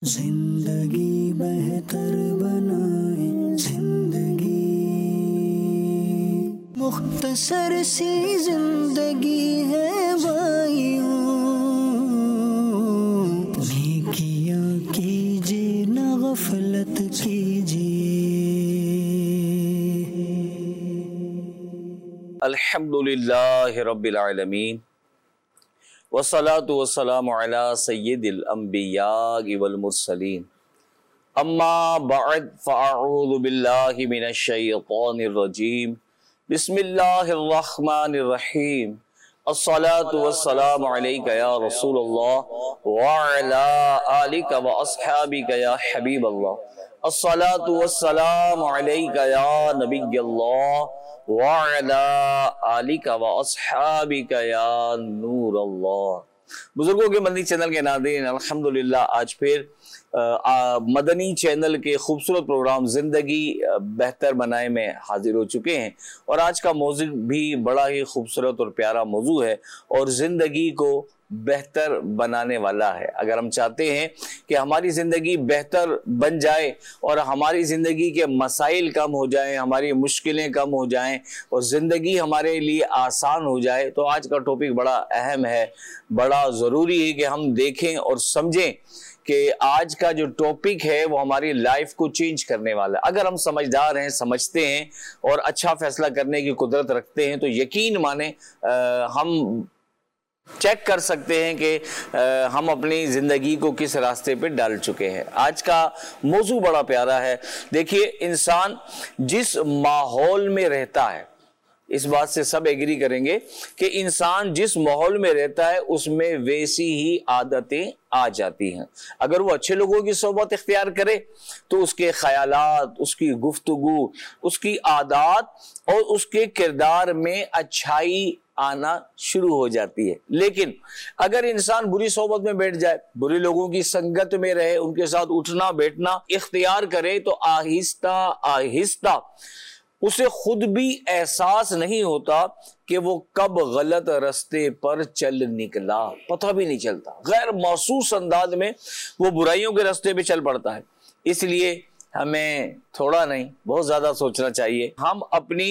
زندگی بہتر بنائے زندگی، مختصر سی زندگی ہے بھائیوں، نیکیاں کیجیے نہ غفلت کیجیے۔ الحمدللہ رب العالمین والصلاة والسلام علی سید الانبیاء والمرسلین، اما بعد فاعوذ باللہ من الشیطان الرجیم، بسم اللہ الرحمن الرحیم، الصلاة والسلام علیک یا رسول اللہ وعلی آلک واصحابک یا حبیب اللہ، الصلاة والسلام علیک یا نبی اللہ وَعَلَىٰ آلِكَ وَأَصْحَابِكَ يَا نور اللہ۔ بزرگوں کے مدنی چینل کے ناظرین، الحمدللہ آج پھر مدنی چینل کے خوبصورت پروگرام زندگی بہتر بنائے میں حاضر ہو چکے ہیں، اور آج کا موضوع بھی بڑا ہی خوبصورت اور پیارا موضوع ہے اور زندگی کو بہتر بنانے والا ہے۔ اگر ہم چاہتے ہیں کہ ہماری زندگی بہتر بن جائے اور ہماری زندگی کے مسائل کم ہو جائیں، ہماری مشکلیں کم ہو جائیں اور زندگی ہمارے لیے آسان ہو جائے، تو آج کا ٹاپک بڑا اہم ہے، بڑا ضروری ہے کہ ہم دیکھیں اور سمجھیں کہ آج کا جو ٹاپک ہے وہ ہماری لائف کو چینج کرنے والا ہے۔ اگر ہم سمجھدار ہیں، سمجھتے ہیں اور اچھا فیصلہ کرنے کی قدرت رکھتے ہیں تو یقین مانیں ہم چیک کر سکتے ہیں کہ ہم اپنی زندگی کو کس راستے پہ ڈال چکے ہیں۔ آج کا موضوع بڑا پیارا ہے۔ دیکھیے، انسان جس ماحول میں رہتا ہے، اس بات سے سب ایگری کریں گے کہ انسان جس ماحول میں رہتا ہے اس میں ویسی ہی عادتیں آ جاتی ہیں۔ اگر وہ اچھے لوگوں کی صحبت اختیار کرے تو اس کے خیالات، اس کی گفتگو، اس کی عادات اور اس کے کردار میں اچھائی آنا شروع ہو جاتی ہے۔ لیکن اگر انسان بری صحبت میں بیٹھ جائے، بری لوگوں کی سنگت میں رہے، ان کے ساتھ اٹھنا بیٹھنا اختیار کرے، تو آہستہ آہستہ اسے خود بھی احساس نہیں ہوتا کہ وہ کب غلط راستے پر چل نکلا، پتہ بھی نہیں چلتا، غیر محسوس انداز میں وہ برائیوں کے راستے پہ چل پڑتا ہے۔ اس لیے ہمیں تھوڑا نہیں بہت زیادہ سوچنا چاہیے۔ ہم اپنی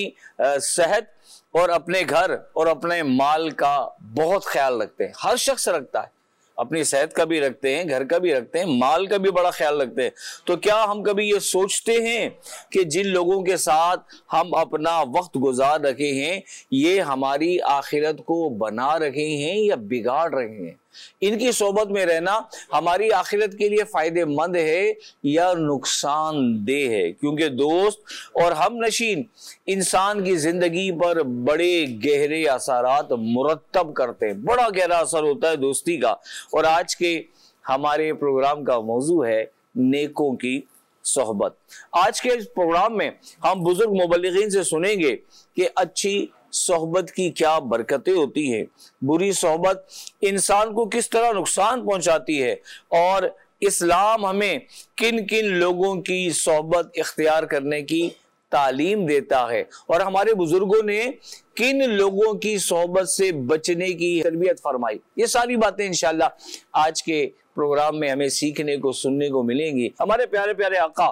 صحت اور اپنے گھر اور اپنے مال کا بہت خیال رکھتے ہیں، ہر شخص رکھتا ہے، اپنی صحت کا بھی رکھتے ہیں، گھر کا بھی رکھتے ہیں، مال کا بھی بڑا خیال رکھتے ہیں۔ تو کیا ہم کبھی یہ سوچتے ہیں کہ جن لوگوں کے ساتھ ہم اپنا وقت گزار رہے ہیں یہ ہماری آخرت کو بنا رہے ہیں یا بگاڑ رہے ہیں؟ ان کی صحبت میں رہنا ہماری آخرت کے لیے فائدہ مند ہے یا نقصان دہ ہے؟ کیونکہ دوست اور ہم نشین انسان کی زندگی پر بڑے گہرے اثرات مرتب کرتے ہیں، بڑا گہرا اثر ہوتا ہے دوستی کا۔ اور آج کے ہمارے پروگرام کا موضوع ہے نیکوں کی صحبت۔ آج کے اس پروگرام میں ہم بزرگ مبلغین سے سنیں گے کہ اچھی صحبت کی کیا برکتیں ہوتی ہیں، بری صحبت انسان کو کس طرح نقصان پہنچاتی ہے، اور اسلام ہمیں کن کن لوگوں کی صحبت اختیار کرنے کی تعلیم دیتا ہے، اور ہمارے بزرگوں نے کن لوگوں کی صحبت سے بچنے کی تربیت فرمائی۔ یہ ساری باتیں انشاءاللہ آج کے پروگرام میں ہمیں سیکھنے کو، سننے کو ملیں گی۔ ہمارے پیارے پیارے آقا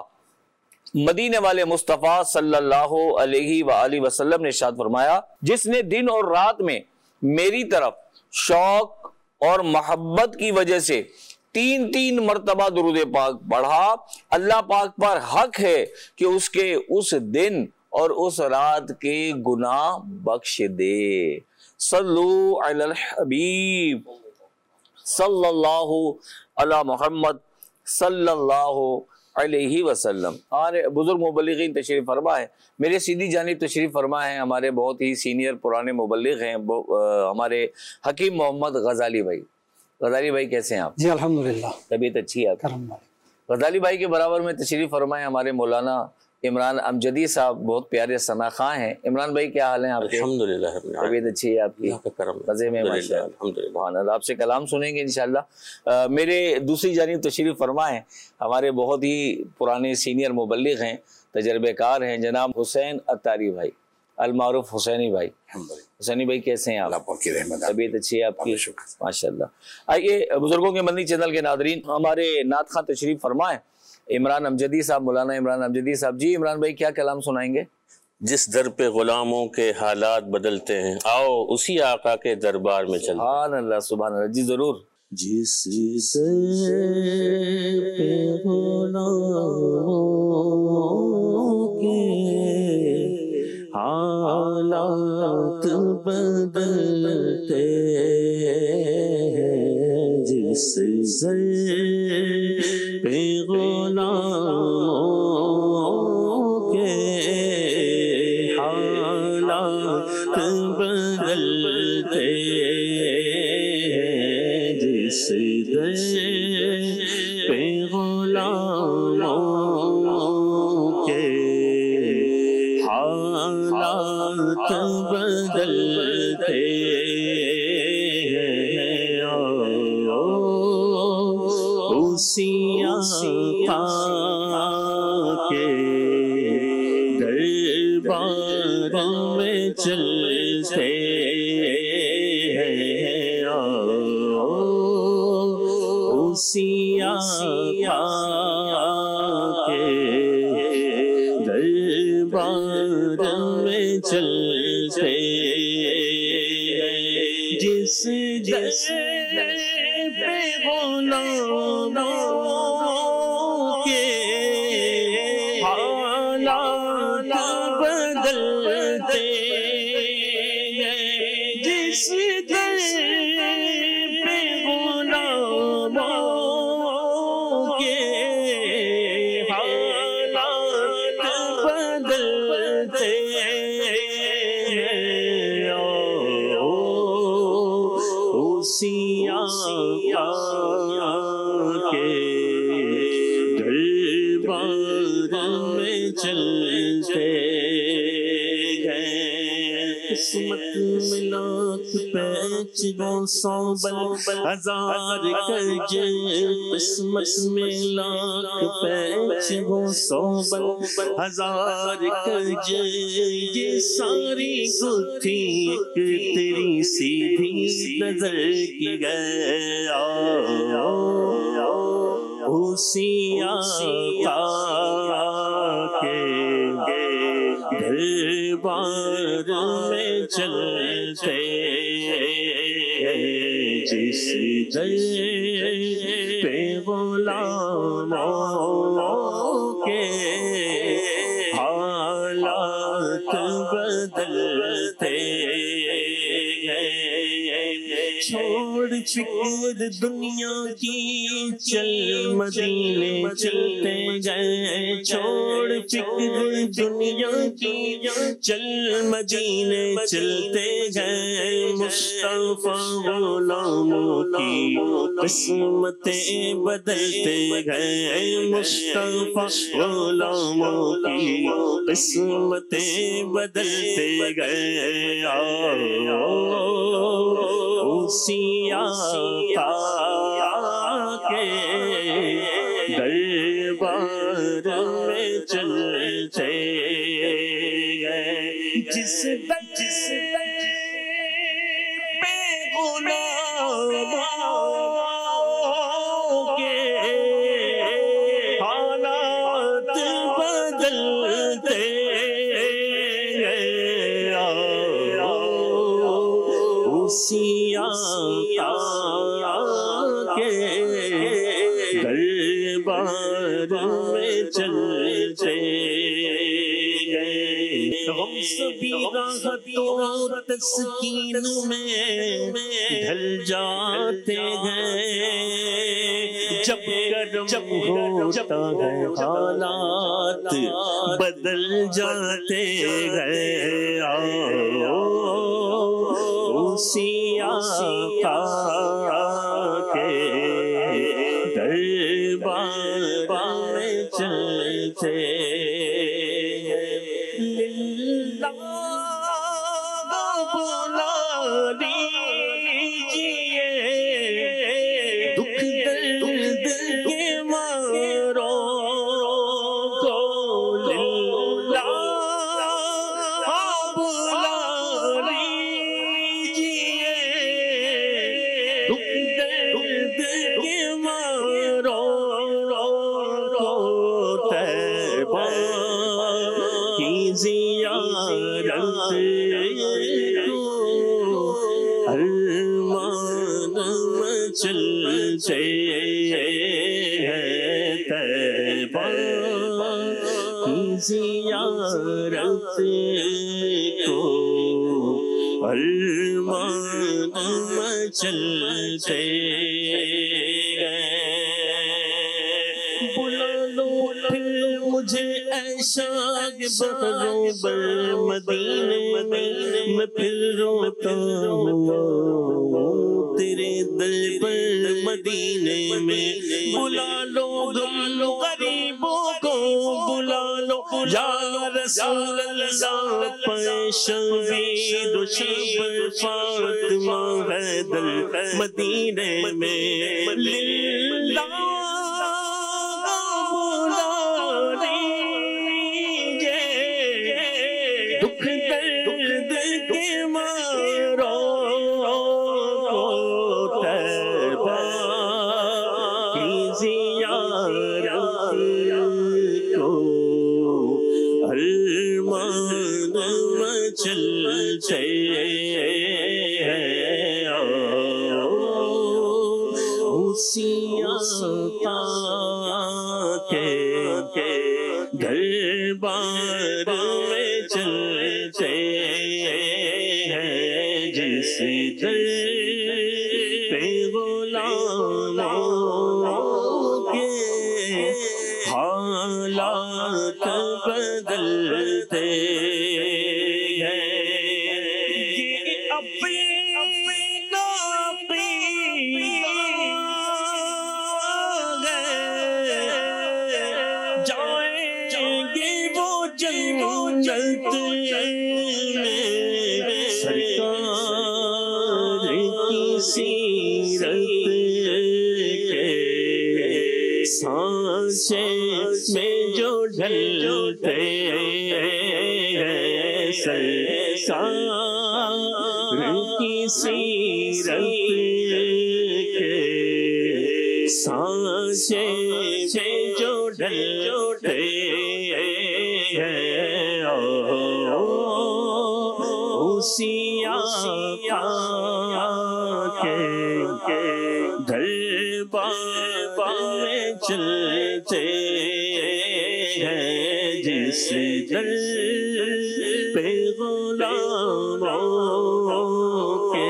مدینے والے مصطفیٰ صلی اللہ علیہ وآلہ وسلم نے ارشاد فرمایا، جس نے دن اور رات میں میری طرف شوق اور محبت کی وجہ سے 3 مرتبہ درود پاک پڑھا، اللہ پاک پر حق ہے کہ اس کے اس دن اور اس رات کے گناہ بخش دے۔ صلو علی الحبیب صلی اللہ علی محمد صلی اللہ علیہ وسلم۔ اور بزرگ مبلغین تشریف فرما ہے، میرے سیدھی جانب تشریف فرما ہے ہمارے بہت ہی سینئر پرانے مبلغ ہیں، ہمارے حکیم محمد غزالی بھائی۔ غزالی بھائی کیسے ہیں آپ؟ جی الحمدللہ، طبیعت اچھی ہے آپ؟ غزالی بھائی کے برابر میں تشریف فرمائے ہمارے مولانا عمران امجدی صاحب، بہت پیارے ثنا خواں ہیں۔ عمران بھائی کیا حال ہیں آپ کے؟ الحمدللہ، طبیعت اچھی ہے آپ کی؟ مزے میں ماشاءاللہ۔ آپ سے کلام سنیں گے انشاءاللہ۔ میرے دوسری جانب تشریف فرما ہیں ہمارے بہت ہی پرانے سینئر مبلغ ہیں، تجربے کار ہیں، جناب حسین اتاری بھائی۔ المعروف حسینی بھائی. الحمدللہ حسینی بھائی کیسے ہیں آپ؟ اللہ پاک کی رحمت ہے. طبیعت اچھی ہے آپ کی؟ شکر. ماشاء اللہ. آئیے بزرگوں کے مدنی چینل کے ناظرین، ہمارے نعت خواں تشریف فرمائیں عمران امجدی صاحب، مولانا عمران امجدی صاحب. جی عمران بھائی کیا کلام سنائیں گے؟ جس در پہ غلاموں کے حالات بدلتے ہیں، آؤ اسی آقا کے دربار میں چلتے ہیں. سبحان اللہ سبحان اللہ. جی ضرور. جس در پہ غلاموں کے حالات بدلتے ہیں، جس در پہ غلاموں کے حالات بدلتے ہیں، جس در پہ غلاموں کے حالات بدلتے ہیں، اسی آقا کے دربار میں چلتے ہیں، اسی آقا کے دربار میں چلتے ہیں، جس پہ غلاموں کے حالات بدلتے ہیں، جس در پہ غلاموں کے حالات بدلتے ہیں، اسی آقا کے دربار میں چلتے ہیں، قسمت میں لاکھ پیچ گو سو بل ہزار کج، قسمت میں لاکھ پیچ گو سو بل ہزار کج، یہ ساری گتھی ایک تیری سیدھی نظر کی گیا، اسی آقا کے دربار میں چلتے ہیں، جس در پہ غلاموں کے حالات بدلتے ہیں، چھوڑ فکر دنیا کی چل مدینے چلتے گئے، چھوڑ فکر دنیا کی چل مدینے چلتے گئے، مصطفیٰ غلاموں کی قسمتیں بدلتے گئے، مصطفیٰ غلاموں کی قسمتیں بدلتے گئے، اسی آقا کے دربار میں چلتے گئے، جس پہ غلاموں کے حالات بدلتے ہیں، اسی آقا کے دربار میں چلتے گئے، غم سبھی راحت و تسکین میں ڈھل جاتے ہیں، جب کرم ہوتا ہے حالات بدل جاتے ہیں، اسی آقا کے دربار میں چلتے للہ بلا لیجیے، دکھ درد کے ماروں کو للہ طیبہ کی زیارت کو ارمان مچلتے گئے. بلا لو پھر مجھے اے شاگ بہروں بر مدینے میں پھر روتا ہوں تیرے در پر مدینے میں. بلا لو غم غریبوں کو بلا لو یا رسول اللہ شبیر و شبر فاطمہ حیدر مدینے میں. للہ دکھ درد کے مارو طیبہ کی زیارت کو ارمان مچلتے ہیں. اسی آقا کے دربار میں چلتے ہیں جس در پہ غلاموں کے حالات بدلتے ہیں. یہ اپنا جائیں گے وہ جنت میں. سرکار کی سیرت کے سانچے میں جو ڈھلتے ہیں سرکار کی سیرت کے سانچے میں جو ڈھلتے ہیں اسی آقا کے دربار میں چلتے ہیں جس در پہ غلاموں کے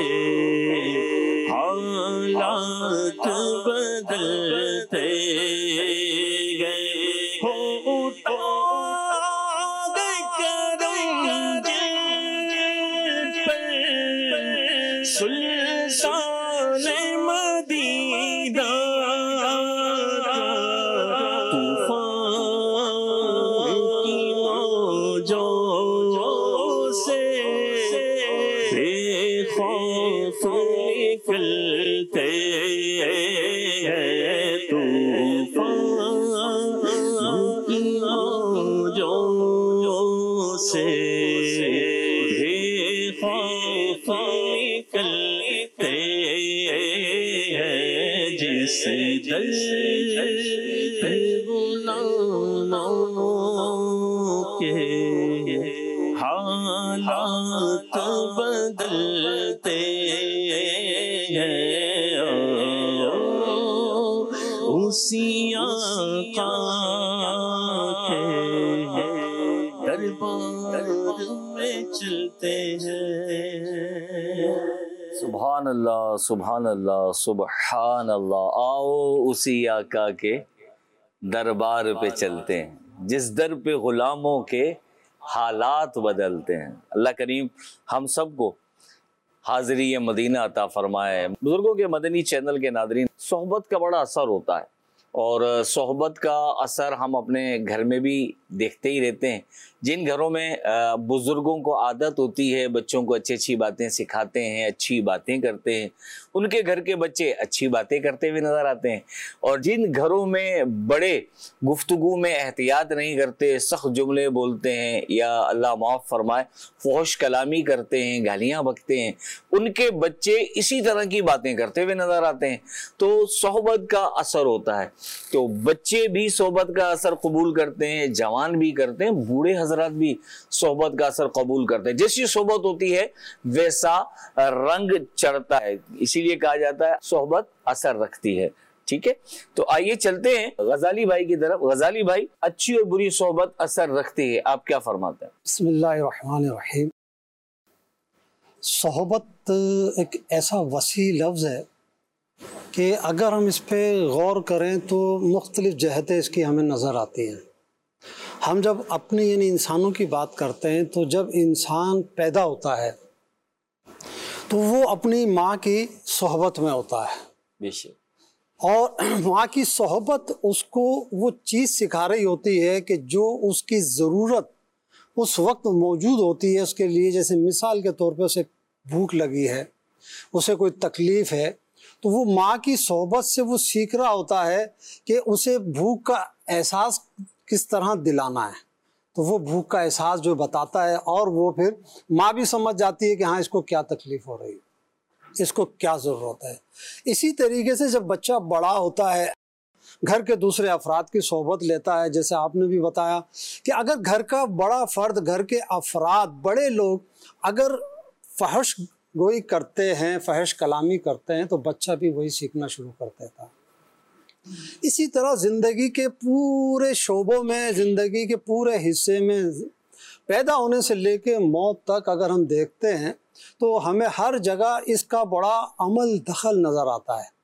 حالات بدلتے گئے. ہو اٹھو سلطان مدینہ طوفان کی موجوں سے بے خوف نکلتے ہیں. طوفان کی موجوں سے بے خوف نکلتے ہیں جس در پہ غلاموں کے حالات بدلتے ہیں. اسی آقا کے دربار میں چلتے ہیں. سبحان اللہ سبحان اللہ سبحان اللہ. آؤ اسی آقا کے دربار پہ چلتے ہیں جس در پہ غلاموں کے حالات بدلتے ہیں. اللہ کریم ہم سب کو حاضری مدینہ عطا فرمائے. بزرگوں کے مدنی چینل کے ناظرین، صحبت کا بڑا اثر ہوتا ہے اور صحبت کا اثر ہم اپنے گھر میں بھی دیکھتے ہی رہتے ہیں. جن گھروں میں بزرگوں کو عادت ہوتی ہے بچوں کو اچھی اچھی باتیں سکھاتے ہیں، اچھی باتیں کرتے ہیں، ان کے گھر کے بچے اچھی باتیں کرتے ہوئے نظر آتے ہیں. اور جن گھروں میں بڑے گفتگو میں احتیاط نہیں کرتے، سخت جملے بولتے ہیں یا اللہ معاف فرمائے فحش کلامی کرتے ہیں، گالیاں بکتے ہیں، ان کے بچے اسی طرح کی باتیں کرتے ہوئے نظر آتے ہیں. تو صحبت کا اثر ہوتا ہے. تو بچے بھی صحبت کا اثر قبول کرتے ہیں، جوان بھی کرتے ہیں، بوڑھے حضرات بھی صحبت کا اثر قبول کرتے ہیں. جیسی صحبت ہوتی ہے ویسا رنگ چڑھتا ہے. اسی لیے کہا جاتا ہے صحبت اثر رکھتی ہے. ٹھیک ہے، تو آئیے چلتے ہیں غزالی بھائی کی طرف۔ غزالی بھائی، اچھی اور بری صحبت اثر رکھتی ہے، آپ کیا فرماتے ہیں؟ بسم اللہ الرحمن الرحیم۔ صحبت ایک ایسا وسیع لفظ ہے کہ اگر ہم اس پہ غور کریں تو مختلف جہتیں اس کی ہمیں نظر آتی ہیں۔ ہم جب اپنے یعنی انسانوں کی بات کرتے ہیں تو جب انسان پیدا ہوتا ہے تو وہ اپنی ماں کی صحبت میں ہوتا ہے، بے شک، اور ماں کی صحبت اس کو وہ چیز سکھا رہی ہوتی ہے کہ جو اس کی ضرورت اس وقت موجود ہوتی ہے اس کے لیے۔ جیسے مثال کے طور پہ اسے بھوک لگی ہے، اسے کوئی تکلیف ہے، تو وہ ماں کی صحبت سے وہ سیکھ رہا ہوتا ہے کہ اسے بھوک کا احساس کس طرح دلانا ہے۔ تو وہ بھوک کا احساس جو بتاتا ہے، اور وہ پھر ماں بھی سمجھ جاتی ہے کہ ہاں اس کو کیا تکلیف ہو رہی ہے، اس کو کیا ضرورت ہے۔ اسی طریقے سے جب بچہ بڑا ہوتا ہے، گھر کے دوسرے افراد کی صحبت لیتا ہے، جیسے آپ نے بھی بتایا کہ اگر گھر کا بڑا فرد، گھر کے افراد، بڑے لوگ اگر فحش گوئی کرتے ہیں، فحش کلامی کرتے ہیں، تو بچہ بھی وہی سیکھنا شروع کر دیتا ہے۔ اسی طرح زندگی کے پورے شعبوں میں، زندگی کے پورے حصے میں، پیدا ہونے سے لے کے موت تک اگر ہم دیکھتے ہیں تو ہمیں ہر جگہ اس کا بڑا عمل دخل نظر آتا ہے۔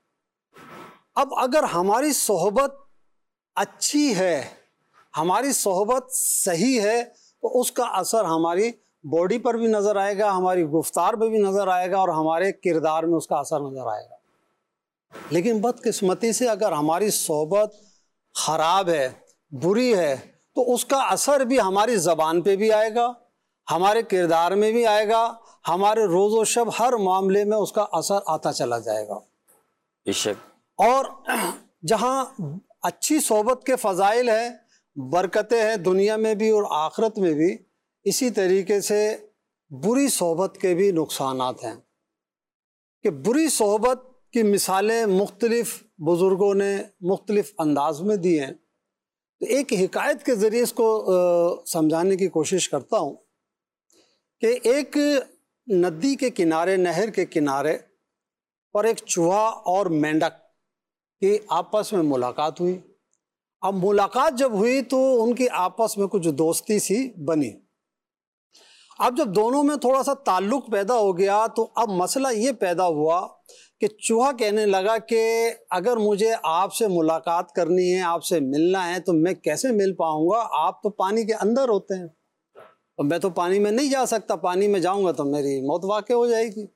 اب اگر ہماری صحبت اچھی ہے، ہماری صحبت صحیح ہے، تو اس کا اثر ہماری باڈی پر بھی نظر آئے گا، ہماری گفتار میں بھی نظر آئے گا، اور ہمارے کردار میں اس کا اثر نظر آئے گا۔ لیکن بدقسمتی سے اگر ہماری صحبت خراب ہے، بری ہے، تو اس کا اثر بھی ہماری زبان پہ بھی آئے گا، ہمارے کردار میں بھی آئے گا، ہمارے روز و شب ہر معاملے میں اس کا اثر آتا چلا جائے گا۔ بے شک۔ اور جہاں اچھی صحبت کے فضائل ہیں، برکتیں ہیں دنیا میں بھی اور آخرت میں بھی، اسی طریقے سے بری صحبت کے بھی نقصانات ہیں کہ بری صحبت کی مثالیں مختلف بزرگوں نے مختلف انداز میں دی ہیں۔ تو ایک حکایت کے ذریعے اس کو سمجھانے کی کوشش کرتا ہوں کہ ایک ندی کے کنارے، نہر کے کنارے پر ایک چوہا اور مینڈک کی آپس میں ملاقات ہوئی۔ اب ملاقات جب ہوئی تو ان کی آپس میں کچھ دوستی سی بنی۔ اب جب دونوں میں تھوڑا سا تعلق پیدا ہو گیا تو اب مسئلہ یہ پیدا ہوا کہ چوہا کہنے لگا کہ اگر مجھے آپ سے ملاقات کرنی ہے، آپ سے ملنا ہے، تو میں کیسے مل پاؤں گا؟ آپ تو پانی کے اندر ہوتے ہیں، اور میں تو پانی میں نہیں جا سکتا، پانی میں جاؤں گا تو میری موت واقع ہو جائے گی۔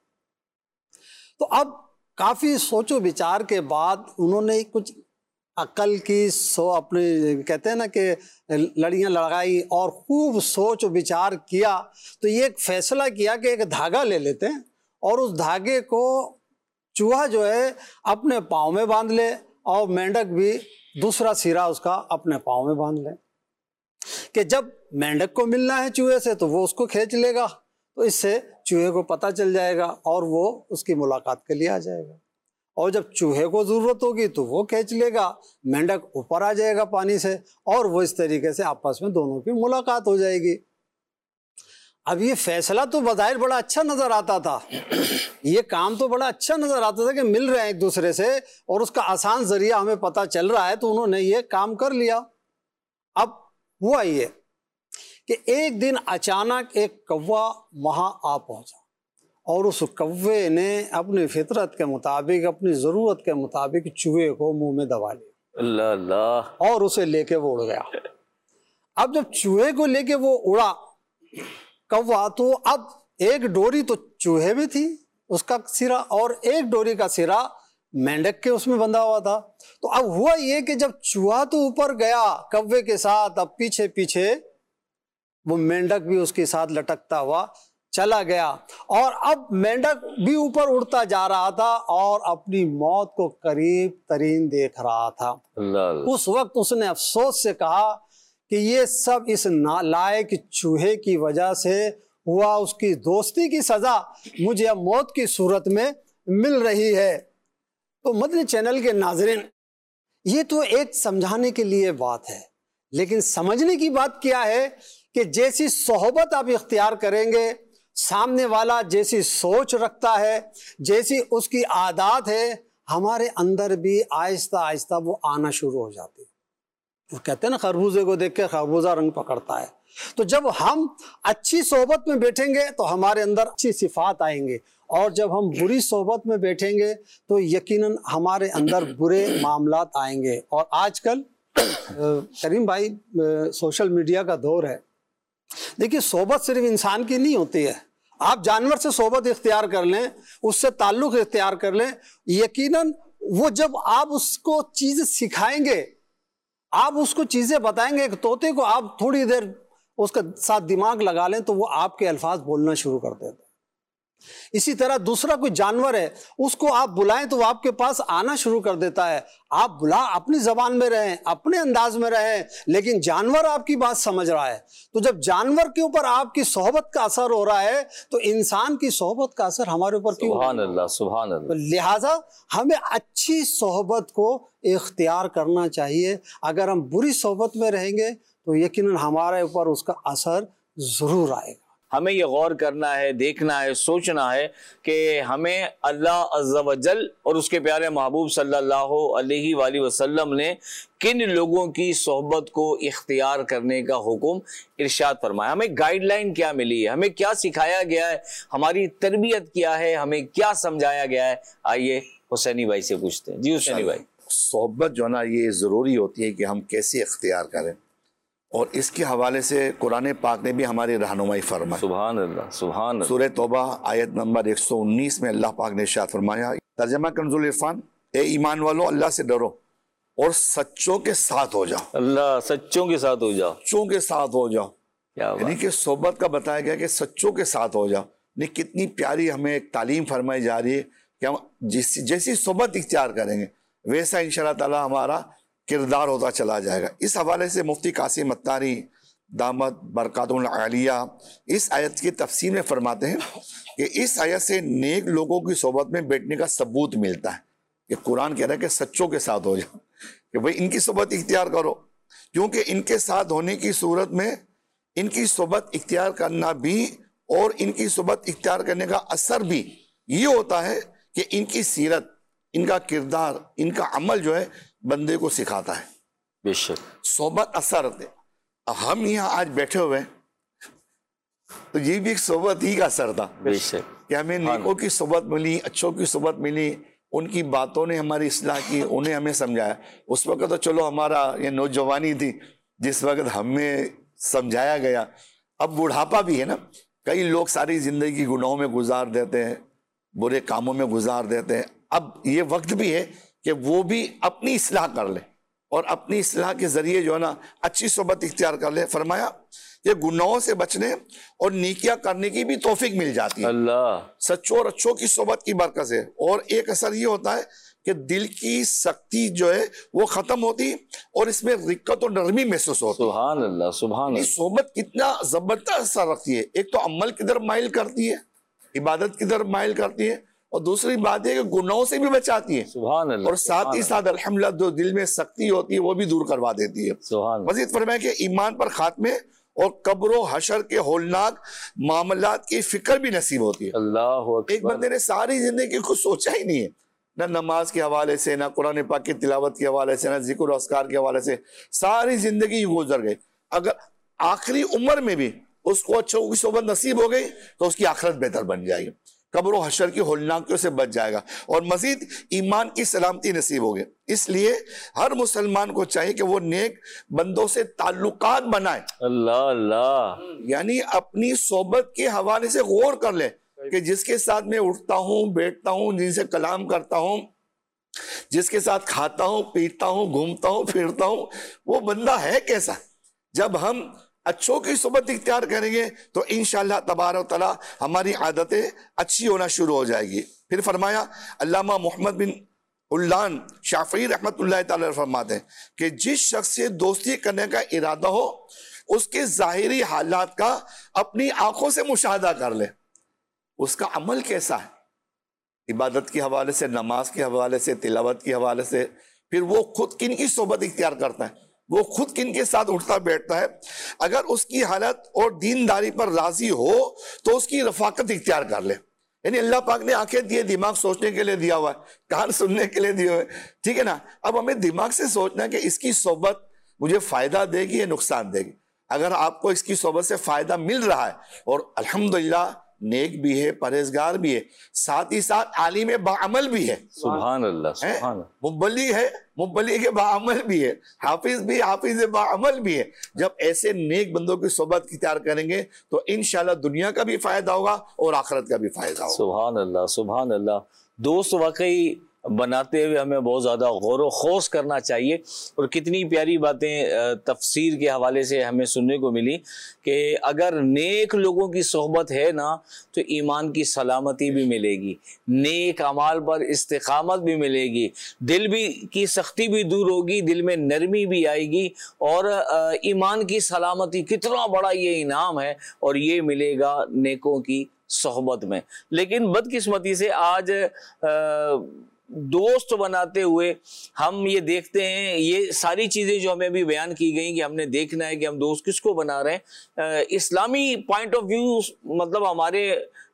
تو اب کافی سوچ و بچار کے بعد انہوں نے کچھ عقل کی اپنے کہتے ہیں نا کہ لڑیاں لڑائی اور خوب سوچ و بچار کیا، تو یہ ایک فیصلہ کیا کہ ایک دھاگا لے لیتے ہیں اور اس دھاگے کو چوہا جو ہے اپنے پاؤں میں باندھ لے، اور مینڈک بھی دوسرا سرا اس کا اپنے پاؤں میں باندھ لے، کہ جب مینڈک کو ملنا ہے چوہے سے تو وہ اس کو کھینچ لے گا، تو اس سے چوہے کو پتہ چل جائے گا اور وہ اس کی ملاقات کے لیے آ جائے گا، اور جب چوہے کو ضرورت ہوگی تو وہ کھینچ لے گا، مینڈک اوپر آ جائے گا پانی سے، اور وہ اس طریقے سے آپس میں دونوں کی ملاقات ہو جائے گی۔ اب یہ فیصلہ تو بظاہر بڑا اچھا نظر آتا تھا، یہ کام تو بڑا اچھا نظر آتا تھا کہ مل رہے ہیں ایک دوسرے سے اور اس کا آسان ذریعہ ہمیں پتہ چل رہا ہے، تو انہوں نے یہ کام کر لیا۔ اب ہوا یہ کہ ایک دن اچانک ایک کوہ وہاں آ پہنچا، اور اس کوے نے اپنی فطرت کے مطابق، اپنی ضرورت کے مطابق چوہے کو منہ میں دبا لیا، اللہ اللہ، اور اسے لے کے وہ اڑ گیا۔ اب جب چوہے کو لے کے وہ اڑا کوا، تو اب ایک ڈوری تو چوہے میں تھی اس کا سرا، اور ایک ڈوری کا سرا مینڈک کے اس میں بندھا ہوا تھا۔ تو اب ہوا یہ کہ جب چوہا تو اوپر گیا کوے کے ساتھ، اب پیچھے پیچھے وہ مینڈک بھی اس کے ساتھ لٹکتا ہوا چلا گیا، اور اب مینڈک بھی اوپر اڑتا جا رہا تھا اور اپنی موت کو قریب ترین دیکھ رہا تھا۔ اللہ اللہ، اس وقت اس نے افسوس سے کہا کہ یہ سب اس نالائق چوہے کی وجہ سے ہوا، اس کی دوستی کی سزا مجھے اب موت کی صورت میں مل رہی ہے۔ تو مدنی چینل کے ناظرین، یہ تو ایک سمجھانے کے لیے بات ہے، لیکن سمجھنے کی بات کیا ہے کہ جیسی صحبت آپ اختیار کریں گے، سامنے والا جیسی سوچ رکھتا ہے، جیسی اس کی عادات ہے، ہمارے اندر بھی آہستہ آہستہ وہ آنا شروع ہو جاتی ہے. وہ کہتے ہیں نا خربوزے کو دیکھ کے خربوزہ رنگ پکڑتا ہے. تو جب ہم اچھی صحبت میں بیٹھیں گے تو ہمارے اندر اچھی صفات آئیں گے، اور جب ہم بری صحبت میں بیٹھیں گے تو یقیناً ہمارے اندر برے معاملات آئیں گے. اور آج کل کریم بھائی سوشل میڈیا کا دور ہے. دیکھیے صحبت صرف انسان کی نہیں ہوتی ہے. آپ جانور سے صحبت اختیار کر لیں، اس سے تعلق اختیار کر لیں، یقیناً وہ جب آپ اس کو چیزیں سکھائیں گے، آپ اس کو چیزیں بتائیں گے. ایک طوطے کو آپ تھوڑی دیر اس کا ساتھ دماغ لگا لیں تو وہ آپ کے الفاظ بولنا شروع کر دیتا ہے. اسی طرح دوسرا کوئی جانور ہے، اس کو آپ بلائیں تو وہ آپ کے پاس آنا شروع کر دیتا ہے. آپ اپنی زبان میں رہیں، اپنے انداز میں رہیں، لیکن جانور آپ کی بات سمجھ رہا ہے. تو جب جانور کے اوپر آپ کی صحبت کا اثر ہو رہا ہے تو انسان کی صحبت کا اثر ہمارے اوپر کیوں؟ سبحان اللہ، سبحان اللہ. لہٰذا ہمیں اچھی صحبت کو اختیار کرنا چاہیے. اگر ہم بری صحبت میں رہیں گے تو یقیناً ہمارے اوپر اس کا اثر ضرور آئے گا. ہمیں یہ غور کرنا ہے، دیکھنا ہے، سوچنا ہے کہ ہمیں اللہ عز و جل اور اس کے پیارے محبوب صلی اللہ علیہ وآلہ وسلم نے کن لوگوں کی صحبت کو اختیار کرنے کا حکم ارشاد فرمایا. ہمیں گائیڈ لائن کیا ملی ہے، ہمیں کیا سکھایا گیا ہے، ہماری تربیت کیا ہے، ہمیں کیا سمجھایا گیا ہے. آئیے حسینی بھائی سے پوچھتے ہیں. جی حسینی بھائی. صحبت جو نا یہ ضروری ہوتی ہے کہ ہم کیسے اختیار کریں، اور اس کے حوالے سے قرآن پاک نے بھی ہماری رہنمائی فرمائی. سبحان اللہ، سبحان اللہ. سورہ توبہ آیت نمبر 119 میں اللہ پاک نے ارشاد فرمایا، ترجمہ کنز العرفان، اے ایمان والو اللہ سے ڈرو اور سچوں کے ساتھ ہو جاؤ. اللہ، سچوں کے ساتھ ہو جاؤ. سچوں کے ساتھ ہو جاؤ، کیا یعنی کہ صحبت کا بتایا گیا کہ سچوں کے ساتھ ہو جاؤ. نہیں کتنی پیاری ہمیں ایک تعلیم فرمائی جا رہی ہے کہ ہم جیسی صحبت اختیار کریں گے ویسا انشاءاللہ تعالی ہمارا کردار ہوتا چلا جائے گا. اس حوالے سے مفتی قاسم اتاری دامت برکاتہم العالیہ اس آیت کی تفسیر میں فرماتے ہیں کہ اس آیت سے نیک لوگوں کی صحبت میں بیٹھنے کا ثبوت ملتا ہے. کہ قرآن کہہ رہا ہے کہ سچوں کے ساتھ ہو جاؤ، کہ بھئی ان کی صحبت اختیار کرو، کیونکہ ان کے ساتھ ہونے کی صورت میں ان کی صحبت اختیار کرنا بھی اور ان کی صحبت اختیار کرنے کا اثر بھی یہ ہوتا ہے کہ ان کی سیرت، ان کا کردار، ان کا عمل جو ہے بندے کو سکھاتا ہے. بے شک صحبت اثر ہے. اب ہم یہاں آج بیٹھے ہوئے تو یہ بھی ایک صحبت ہی کا اثر تھا بے شک کہ ہمیں نیکوں کی صحبت ملی، اچھوں کی صحبت ملی، ان کی باتوں نے ہماری اصلاح کی، انہیں ہمیں سمجھایا. اس وقت تو چلو ہمارا یہ نوجوانی تھی جس وقت ہمیں سمجھایا گیا. اب بڑھاپا بھی ہے نا، کئی لوگ ساری زندگی گناہوں میں گزار دیتے ہیں، برے کاموں میں گزار دیتے ہیں. اب یہ وقت بھی ہے کہ وہ بھی اپنی اصلاح کر لے اور اپنی اصلاح کے ذریعے جو ہے نا اچھی صحبت اختیار کر لے. فرمایا یہ گناہوں سے بچنے اور نیکیاں کرنے کی بھی توفیق مل جاتی ہے اللہ. سچوں اور اچھوں کی صحبت کی برکت سے. اور ایک اثر یہ ہوتا ہے کہ دل کی سختی جو ہے وہ ختم ہوتی اور اس میں رقت اور نرمی محسوس ہوتی. سبحان اللہ، سبحان یہ اللہ. صحبت کتنا زبردست اثر رکھتی ہے. ایک تو عمل کی طرف مائل کرتی ہے، عبادت کی طرف مائل کرتی ہے، اور دوسری بات ہے کہ گناہوں سے بھی بچاتی ہے، سبحان اللہ. اور ساتھ ہی ساتھ الحمدللہ جو دل میں سختی ہوتی ہے وہ بھی دور کروا دیتی ہے. سبحان اللہ. مزید فرمایا کہ ایمان پر خاتمے اور قبر و حشر کے ہولناک معاملات کی فکر بھی نصیب ہوتی ہے. اللہ اکبر. ایک بندے نے ساری زندگی کچھ سوچا ہی نہیں ہے، نہ نماز کے حوالے سے، نہ قرآن پاک کی تلاوت کے حوالے سے، نہ ذکر و اذکار کے حوالے سے، ساری زندگی گزر گئی. اگر آخری عمر میں بھی اس کو اچھوں کی صحبت نصیب ہو گئی تو اس کی آخرت بہتر بن جائے گی، قبر و حشر کی ہولناکیوں سے بچ جائے گا، اور مزید ایمان کی سلامتی نصیب ہوگی. اس لیے ہر مسلمان کو چاہیے کہ وہ نیک بندوں سے تعلقات بنائے. اللہ اللہ. یعنی اپنی صحبت کے حوالے سے غور کر لے کہ جس کے ساتھ میں اٹھتا ہوں، بیٹھتا ہوں، جن سے کلام کرتا ہوں، جس کے ساتھ کھاتا ہوں، پیتا ہوں، گھومتا ہوں، پھرتا ہوں، وہ بندہ ہے کیسا. جب ہم اچھوں کی صحبت اختیار کریں گے تو انشاءاللہ تبارک و تعالی ہماری عادتیں اچھی ہونا شروع ہو جائے گی. پھر فرمایا علامہ محمد بن علان شافعی رحمت اللہ تعالی فرماتے ہیں کہ جس شخص سے دوستی کرنے کا ارادہ ہو اس کے ظاہری حالات کا اپنی آنکھوں سے مشاہدہ کر لے. اس کا عمل کیسا ہے، عبادت کے حوالے سے، نماز کے حوالے سے، تلاوت کے حوالے سے، پھر وہ خود کن کی صحبت اختیار کرتا ہے، وہ خود کن کے ساتھ اٹھتا بیٹھتا ہے. اگر اس کی حالت اور دینداری پر راضی ہو تو اس کی رفاقت اختیار کر لے. یعنی اللہ پاک نے آنکھیں دیے، دماغ سوچنے کے لیے دیا ہوا ہے، کان سننے کے لیے دیے ہوئے، ٹھیک ہے نا. اب ہمیں دماغ سے سوچنا ہے کہ اس کی صحبت مجھے فائدہ دے گی یا نقصان دے گی. اگر آپ کو اس کی صحبت سے فائدہ مل رہا ہے اور الحمدللہ نیک بھی ہے، پرہیزگار بھی ہے، ساتھ ہی ساتھ عالم باعمل بھی ہے، سبحان اللہ سبحان اللہ، مبلی ہے، مبلی کے باعمل بھی ہے، حافظ بھی، حافظ باعمل بھی ہے. جب ایسے نیک بندوں کی صحبت اختیار کریں گے تو انشاءاللہ دنیا کا بھی فائدہ ہوگا اور آخرت کا بھی فائدہ ہوگا. سبحان اللہ سبحان اللہ. دوست واقعی بناتے ہوئے ہمیں بہت زیادہ غور و خوض کرنا چاہیے. اور کتنی پیاری باتیں تفسیر کے حوالے سے ہمیں سننے کو ملی کہ اگر نیک لوگوں کی صحبت ہے نا تو ایمان کی سلامتی بھی ملے گی، نیک اعمال پر استقامت بھی ملے گی، دل بھی کی سختی بھی دور ہوگی، دل میں نرمی بھی آئے گی، اور ایمان کی سلامتی کتنا بڑا یہ انعام ہے، اور یہ ملے گا نیکوں کی صحبت میں. لیکن بدقسمتی سے آج دوست بناتے ہوئے ہم یہ دیکھتے ہیں، یہ ساری چیزیں جو ہمیں ابھی بیان کی گئیں کہ ہم نے دیکھنا ہے کہ ہم دوست کس کو بنا رہے ہیں، اسلامی پوائنٹ آف ویو مطلب ہمارے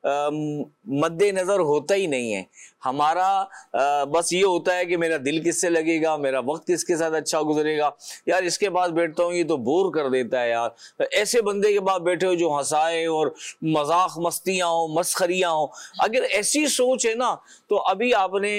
مد نظر ہوتا ہی نہیں ہے. ہمارا بس یہ ہوتا ہے کہ میرا دل کس سے لگے گا، میرا وقت کس کے ساتھ اچھا گزرے گا، یار اس کے پاس بیٹھتا ہوں یہ تو بور کر دیتا ہے، یار ایسے بندے کے پاس بیٹھے ہو جو ہنسائے اور مذاق مستیاں ہوں، مسخریاں ہوں. اگر ایسی سوچ ہے نا تو ابھی آپ نے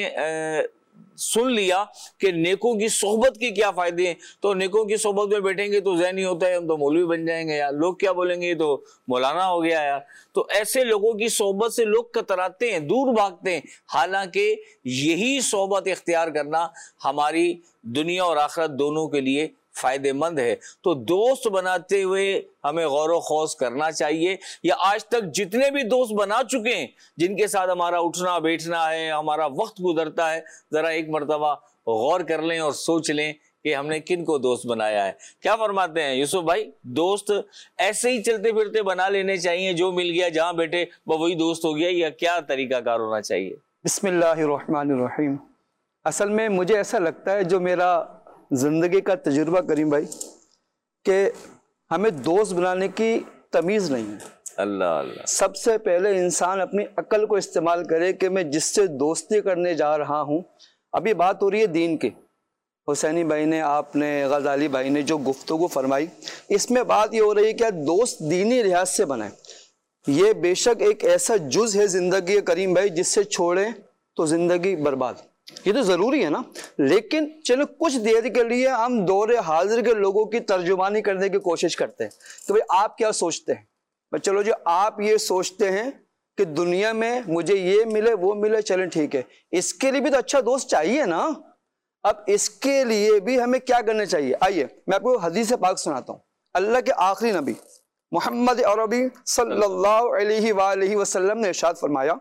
سن لیا کہ نیکوں کی صحبت کے کیا فائدے ہیں. تو نیکوں کی صحبت میں بیٹھیں گے تو ذہن ہی ہوتا ہے ہم تو مولوی بن جائیں گے، یار لوگ کیا بولیں گے تو مولانا ہو گیا یار. تو ایسے لوگوں کی صحبت سے لوگ کتراتے ہیں، دور بھاگتے ہیں، حالانکہ یہی صحبت اختیار کرنا ہماری دنیا اور آخرت دونوں کے لیے فائدے مند ہے. تو دوست بناتے ہوئے ہمیں غور و خوض کرنا چاہیے. یا آج تک جتنے بھی دوست بنا چکے ہیں جن کے ساتھ ہمارا اٹھنا بیٹھنا ہے، ہمارا وقت گزرتا ہے، ذرا ایک مرتبہ غور کر لیں اور سوچ لیں کہ ہم نے کن کو دوست بنایا ہے. کیا فرماتے ہیں یوسف بھائی؟ دوست ایسے ہی چلتے پھرتے بنا لینے چاہیے، جو مل گیا جہاں بیٹھے وہی دوست ہو گیا، یا کیا طریقہ کار ہونا چاہیے؟ بسم اللہ الرحمن الرحیم. اصل میں مجھے ایسا لگتا ہے، جو میرا زندگی کا تجربہ کریم بھائی، کہ ہمیں دوست بنانے کی تمیز نہیں ہے. اللہ اللہ. سب سے پہلے انسان اپنی عقل کو استعمال کرے کہ میں جس سے دوستی کرنے جا رہا ہوں. ابھی بات ہو رہی ہے دین کی، حسینی بھائی نے، آپ نے، غزالی بھائی نے جو گفتگو فرمائی، اس میں بات یہ ہو رہی ہے کہ دوست دینی لحاظ سے بنائیں. یہ بے شک ایک ایسا جز ہے زندگی کریم بھائی جس سے چھوڑیں تو زندگی برباد. یہ تو ضروری ہے نا. لیکن چلو کچھ دیر کے لیے ہم دور حاضر کے لوگوں کی ترجمانی کرنے کی کوشش کرتے ہیں کہ بھئی آپ کیا سوچتے ہیں. چلو جو آپ یہ سوچتے ہیں کہ دنیا میں مجھے یہ ملے وہ ملے، چلیں ٹھیک ہے، اس کے لیے بھی تو اچھا دوست چاہیے نا. اب اس کے لیے بھی ہمیں کیا کرنا چاہیے؟ آئیے میں آپ کو حدیث پاک سناتا ہوں. اللہ کے آخری نبی محمد عربی صلی اللہ علیہ وآلہ وسلم نے ارشاد فرمایا،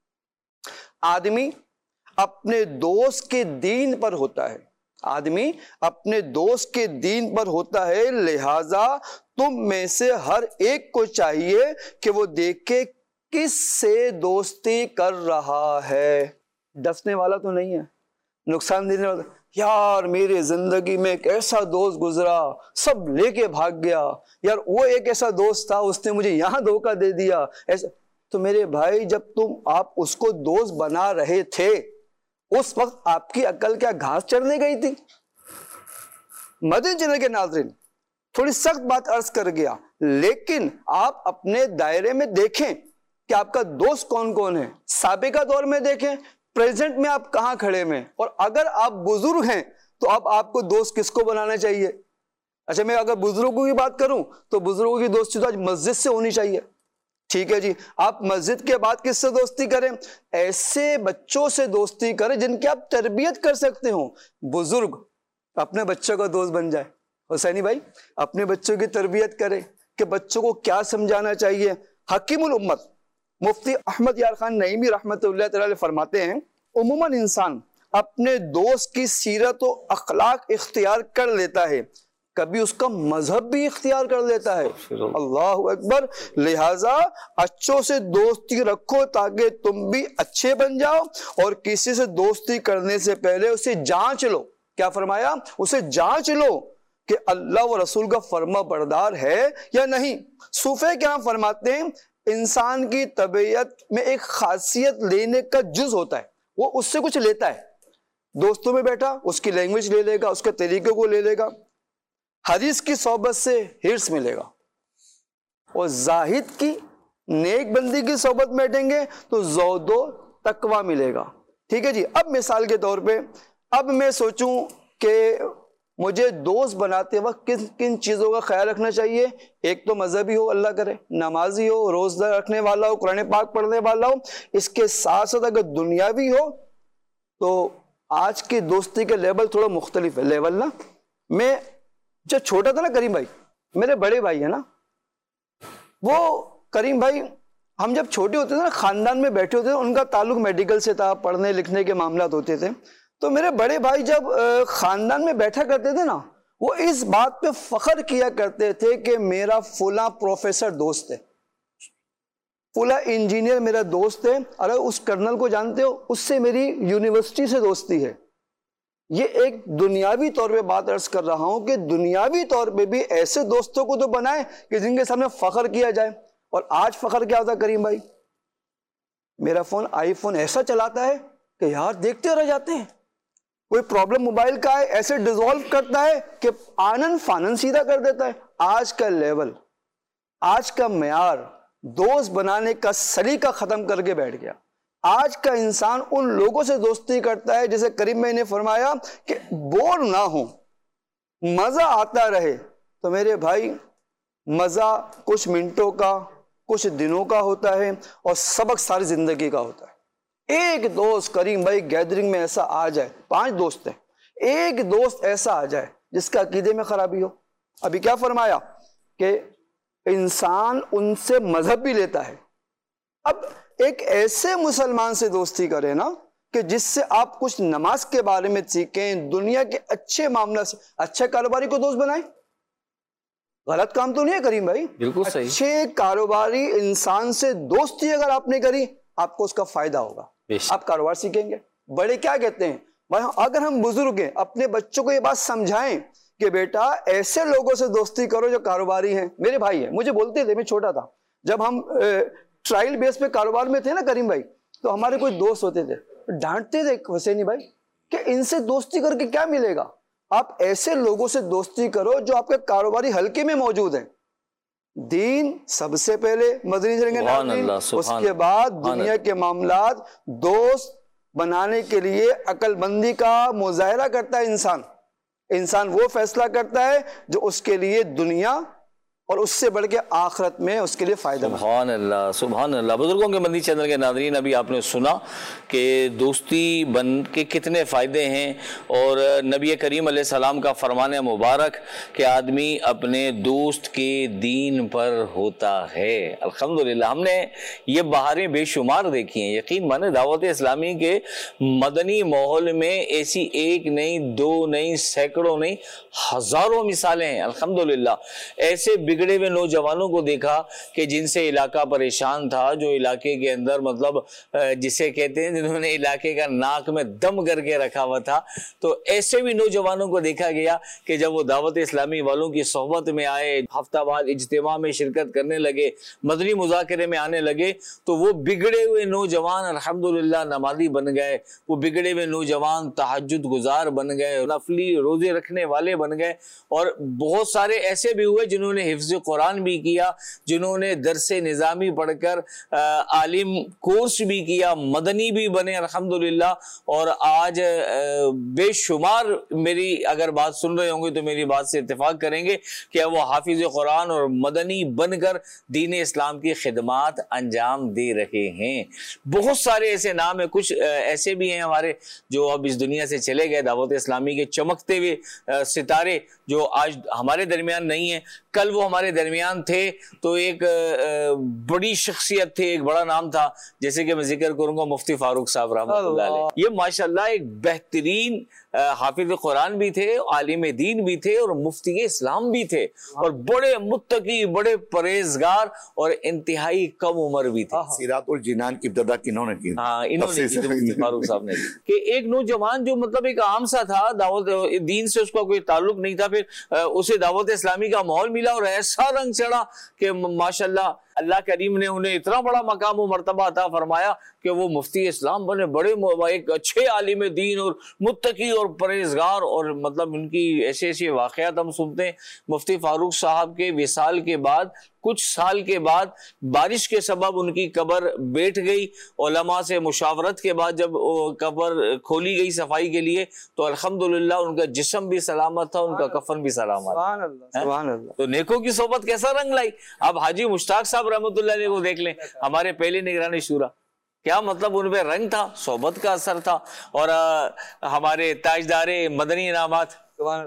آدمی اپنے دوست کے دین پر ہوتا ہے، آدمی اپنے دوست کے دین پر ہوتا ہے، لہذا تم میں سے ہر ایک کو چاہیے کہ وہ دیکھے کس سے دوستی کر رہا ہے. ڈسنے والا تو نہیں ہے، نقصان دینے والا. یار میرے زندگی میں ایک ایسا دوست گزرا، سب لے کے بھاگ گیا، یار وہ ایک ایسا دوست تھا اس نے مجھے یہاں دھوکہ دے دیا ایسا. تو میرے بھائی جب آپ اس کو دوست بنا رہے تھے اس وقت آپ کی عقل کیا گھاس چرنے گئی تھی؟ مدنی چینل کے ناظرین، تھوڑی سخت بات عرض کر گیا، لیکن آپ اپنے دائرے میں دیکھیں کہ آپ کا دوست کون کون ہے. سابقہ دور میں دیکھیں، پریزنٹ میں آپ کہاں کھڑے میں، اور اگر آپ بزرگ ہیں تو اب آپ کو دوست کس کو بنانا چاہیے؟ اچھا میں اگر بزرگوں کی بات کروں تو بزرگوں کی دوستی تو آج مسجد سے ہونی چاہیے. ٹھیک ہے جی، آپ مسجد کے بعد کس سے دوستی کریں؟ ایسے بچوں سے دوستی کریں جن کی آپ تربیت کر سکتے ہوں. بزرگ اپنے بچوں کا دوست بن جائے. حسینی بھائی اپنے بچوں کی تربیت کرے کہ بچوں کو کیا سمجھانا چاہیے. حکیم الامت مفتی احمد یار خان نعیمی رحمۃ اللہ تعالی فرماتے ہیں، عموماً انسان اپنے دوست کی سیرت و اخلاق اختیار کر لیتا ہے، کبھی اس کا مذہب بھی اختیار کر لیتا ہے. اللہ اکبر. لہٰذا اچھوں سے دوستی رکھو تاکہ تم بھی اچھے بن جاؤ، اور کسی سے دوستی کرنے سے پہلے اسے جانچ لو. کیا فرمایا؟ اسے جانچ لو کہ اللہ و رسول کا فرما بردار ہے یا نہیں. صوفیہ کرام فرماتے ہیں انسان کی طبیعت میں ایک خاصیت لینے کا جز ہوتا ہے، وہ اس سے کچھ لیتا ہے. دوستوں میں بیٹھا اس کی لینگویج لے لے گا، اس کے طریقے کو لے لے گا. حدیث کی صحبت سے ہرس ملے گا، اور زاہد کی نیک بندی کی صحبت میں بیٹھیں گے تو زہد و تقویٰ ملے گا. ٹھیک ہے جی. اب مثال کے طور پہ اب میں سوچوں کہ مجھے دوست بناتے وقت کن کن چیزوں کا خیال رکھنا چاہیے. ایک تو مذہبی ہو، اللہ کرے نمازی ہو، روزہ رکھنے والا ہو، قرآن پاک پڑھنے والا ہو. اس کے ساتھ ساتھ اگر دنیاوی ہو تو آج کی دوستی کے لیول تھوڑا مختلف ہے. لیول نا، میں جب چھوٹا تھا نا کریم بھائی، میرے بڑے بھائی ہیں نا، وہ کریم بھائی ہم جب چھوٹے ہوتے تھے نا، خاندان میں بیٹھے ہوتے تھے، ان کا تعلق میڈیکل سے تھا، پڑھنے لکھنے کے معاملات ہوتے تھے. تو میرے بڑے بھائی جب خاندان میں بیٹھا کرتے تھے نا، وہ اس بات پہ فخر کیا کرتے تھے کہ میرا فلاں پروفیسر دوست ہے، فلاں انجینئر میرا دوست ہے، ارے اس کرنل کو جانتے ہو، اس سے میری یونیورسٹی سے دوستی ہے. یہ ایک دنیاوی طور پہ بات عرض کر رہا ہوں کہ دنیاوی طور پہ بھی ایسے دوستوں کو تو بنائے کہ جن کے سامنے فخر کیا جائے. اور آج فخر کیا ہوتا ہے کریم بھائی؟ میرا فون آئی فون ایسا چلاتا ہے کہ یار دیکھتے رہ جاتے ہیں. کوئی پرابلم موبائل کا ہے ایسے ڈیزالو کرتا ہے کہ آنن فانن سیدھا کر دیتا ہے. آج کا لیول، آج کا معیار دوست بنانے کا سلیقہ ختم کر کے بیٹھ گیا. آج کا انسان ان لوگوں سے دوستی کرتا ہے جیسے کریم بھائی نے فرمایا کہ بور نہ ہو، مزہ آتا رہے. تو میرے بھائی مزہ کچھ منٹوں کا، کچھ دنوں کا ہوتا ہے، اور سبق ساری زندگی کا ہوتا ہے. ایک دوست کریم بھائی گیدرنگ میں ایسا آ جائے، 5 دوست ہیں، ایک دوست ایسا آ جائے جس کا عقیدے میں خرابی ہو. ابھی کیا فرمایا کہ انسان ان سے مذہب بھی لیتا ہے. اب ایک ایسے مسلمان سے دوستی کرے نا کہ جس سے آپ کچھ نماز کے بارے میں سیکھیں، دنیا کے اچھے معاملات سے. اچھے کاروباری کو دوست بنائیں، غلط کام تو نہیں ہے کریم بھائی، بالکل صحیح. اچھے کاروباری انسان سے دوستی اگر آپ نے کری، آپ کو اس کا فائدہ ہوگا، آپ کاروبار سیکھیں گے. بڑے کیا کہتے ہیں، اگر ہم بزرگ ہیں اپنے بچوں کو یہ بات سمجھائیں کہ بیٹا ایسے لوگوں سے دوستی کرو جو کاروباری ہیں. میرے بھائی ہیں، مجھے بولتے تھے، میں چھوٹا تھا جب ہم ٹرائل بیس پہ کاروبار میں تھے نا کریم بھائی، تو ہمارے کوئی دوست ہوتے تھے، ڈانٹتے تھے حسینی بھائی کہ ان سے دوستی کر کے کیا ملے گا. آپ ایسے لوگوں سے دوستی کرو جو آپ کے کاروباری حلقے میں موجود ہیں. دین سب سے پہلے مدنی جنگ ناظرین، اس کے بعد دنیا کے معاملات. دوست بنانے کے لیے عقل مندی کا مظاہرہ کرتا ہے انسان وہ فیصلہ کرتا ہے جو اس کے لیے دنیا اور اس سے بڑھ کے آخرت میں اس کے لیے فائدہ. سبحان اللہ، سبحان اللہ. بزرگوں کے مدنی چینل کے ناظرین، ابھی آپ نے سنا کہ دوستی بن کے کتنے فائدے ہیں، اور نبی کریم علیہ السلام کا فرمان مبارک کہ آدمی اپنے دوست کے دین پر ہوتا ہے. الحمدللہ ہم نے یہ بہاریں بے شمار دیکھی ہیں. یقین مانے دعوت اسلامی کے مدنی ماحول میں ایسی ایک نہیں، 2 نہیں، سینکڑوں نہیں، ہزاروں مثالیں ہیں. الحمدللہ ایسے بگڑے ہوئے نوجوانوں کو دیکھا کہ جن سے علاقہ پریشان تھا، جو علاقے کے اندر مطلب جسے کہتے ہیں جنہوں نے علاقے کا ناک میں دم کر کے رکھا ہوا تھا. تو ایسے بھی نوجوانوں کو دیکھا گیا کہ جب وہ دعوت اسلامی والوں کی صحبت میں آئے، ہفتہ بعد اجتماع میں شرکت کرنے لگے، مدنی مذاکرے میں آنے لگے، تو وہ بگڑے ہوئے نوجوان الحمدللہ نمازی بن گئے. وہ بگڑے ہوئے نوجوان تہجد گزار بن گئے، نفلی روزے رکھنے والے بن گئے. اور بہت سارے ایسے بھی ہوئے جنہوں نے حفظ قرآن بھی کیا، جنہوں نے درس نظامی پڑھ کر عالم کورس بھی کیا، مدنی بھی بنے الحمدللہ. اور آج بے شمار میری اگر بات سن رہے ہوں گے تو میری بات سے اتفاق کریں گے کہ وہ حافظ قرآن اور مدنی بن کر دین اسلام کی خدمات انجام دے رہے ہیں. بہت سارے ایسے نام ہیں، کچھ ایسے بھی ہیں ہمارے جو اب اس دنیا سے چلے گئے، دعوت اسلامی کے چمکتے ہوئے ستارے جو آج ہمارے درمیان نہیں ہیں، کل وہ ہمارے درمیان تھے. تو ایک بڑی شخصیت تھے، ایک بڑا نام تھا، جیسے کہ میں ذکر کروں گا مفتی فاروق صاحب رحمۃ اللہ علیہ. یہ ماشاءاللہ ایک بہترین حافظ قرآن بھی تھے، عالم دین بھی تھے، اور مفتی اسلام بھی تھے، اور بڑے متقی، بڑے پرہیزگار، اور انتہائی کم عمر بھی تھے. سیرات الجنان کی ابتدا کنہوں نے کی؟ انہوں نے کی، مفتی فاروق صاحب نے کی. کہ ایک نوجوان جو مطلب ایک عام سا تھا، دعوت دین سے اس کا کوئی تعلق نہیں تھا، پھر اسے دعوت اسلامی کا ماحول ملا اور ایسا رنگ چڑھا کہ ماشاءاللہ اللہ کریم نے انہیں اتنا بڑا مقام و مرتبہ عطا فرمایا کہ وہ مفتی اسلام بنے، بڑے ایک اچھے عالم دین اور متقی اور پرہیزگار، اور مطلب ان کی ایسے ایسے واقعات ہم سنتے ہیں۔ مفتی فاروق صاحب کے وصال کے بعد کچھ سال کے بعد بارش کے سبب ان کی قبر بیٹھ گئی، علماء سے مشاورت کے بعد جب قبر کھولی گئی صفائی کے لیے تو الحمدللہ ان کا جسم بھی سلامت تھا، ان کا کفن بھی سلامت۔ سبحان اللہ، سبحان اللہ۔ تو نیکوں کی صحبت کیسا رنگ لائی۔ اب حاجی مشتاق صاحب رحمۃ اللہ علیہ کو دیکھ لیں، ہمارے پہلے نگران شورا، کیا مطلب ان پہ رنگ تھا، صحبت کا اثر تھا۔ اور ہمارے تاجدار مدنی انعامات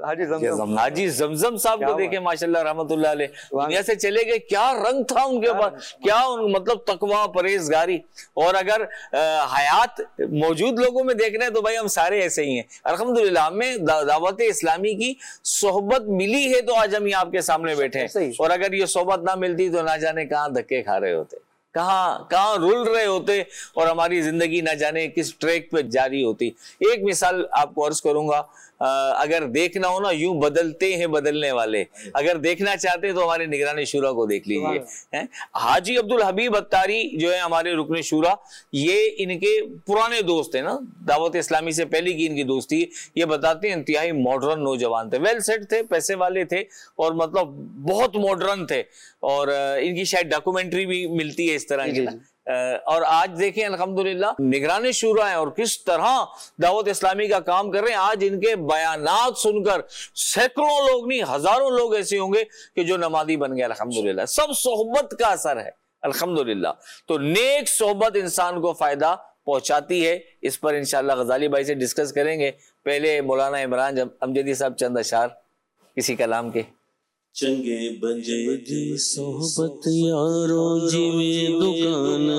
حاجی زمزم صاحب کو دیکھیں ماشاءاللہ رحمۃ اللہ علیہ، دنیا سے چلے گئے، کیا رنگ تھا ان کے پاس، کیا مطلب تقویٰ پرہیزگاری۔ اور اگر حیات موجود لوگوں میں دیکھ رہے ہیں تو بھائی ہم سارے ایسے ہی ہیں الحمدللہ۔ ہمیں دعوت اسلامی کی صحبت ملی ہے تو آج ہم یہ آپ کے سامنے بیٹھے ہیں، اور اگر یہ صحبت نہ ملتی تو نہ جانے کہاں دھکے کھا رہے ہوتے، کہاں رول رہے ہوتے، اور ہماری زندگی نہ جانے کس ٹریک پہ جاری ہوتی۔ ایک مثال آپ کو عرض کروں گا، اگر دیکھنا ہو نا یوں بدلتے ہیں بدلنے والے، اگر دیکھنا چاہتے ہیں تو ہمارے نگران شورا کو دیکھ لیجئے۔ حاجی عبدالحبیب اتاری جو ہے ہمارے رکن شورا، یہ ان کے پرانے دوست ہیں نا، دعوت اسلامی سے پہلے کی ان کی دوستی، یہ بتاتے ہیں انتہائی ماڈرن نوجوان تھے، ویل سیٹ تھے، پیسے والے تھے، اور مطلب بہت ماڈرن تھے، اور ان کی شاید ڈاکومنٹری بھی ملتی ہے اس طرح کی۔ اور آج دیکھیں الحمدللہ نگران شورا ہیں اور کس طرح دعوت اسلامی کا کام کر رہے ہیں۔ آج ان کے بیانات سن کر سینکڑوں لوگ نہیں ہزاروں لوگ ایسے ہوں گے کہ جو نمازی بن گئے الحمدللہ۔ سب صحبت کا اثر ہے الحمدللہ۔ تو نیک صحبت انسان کو فائدہ پہنچاتی ہے، اس پر انشاءاللہ غزالی بھائی سے ڈسکس کریں گے۔ پہلے مولانا عمران امجدی صاحب چند اشعار کسی کلام کے۔ چنگے بنجے دی صحبت یارو جیویں دکان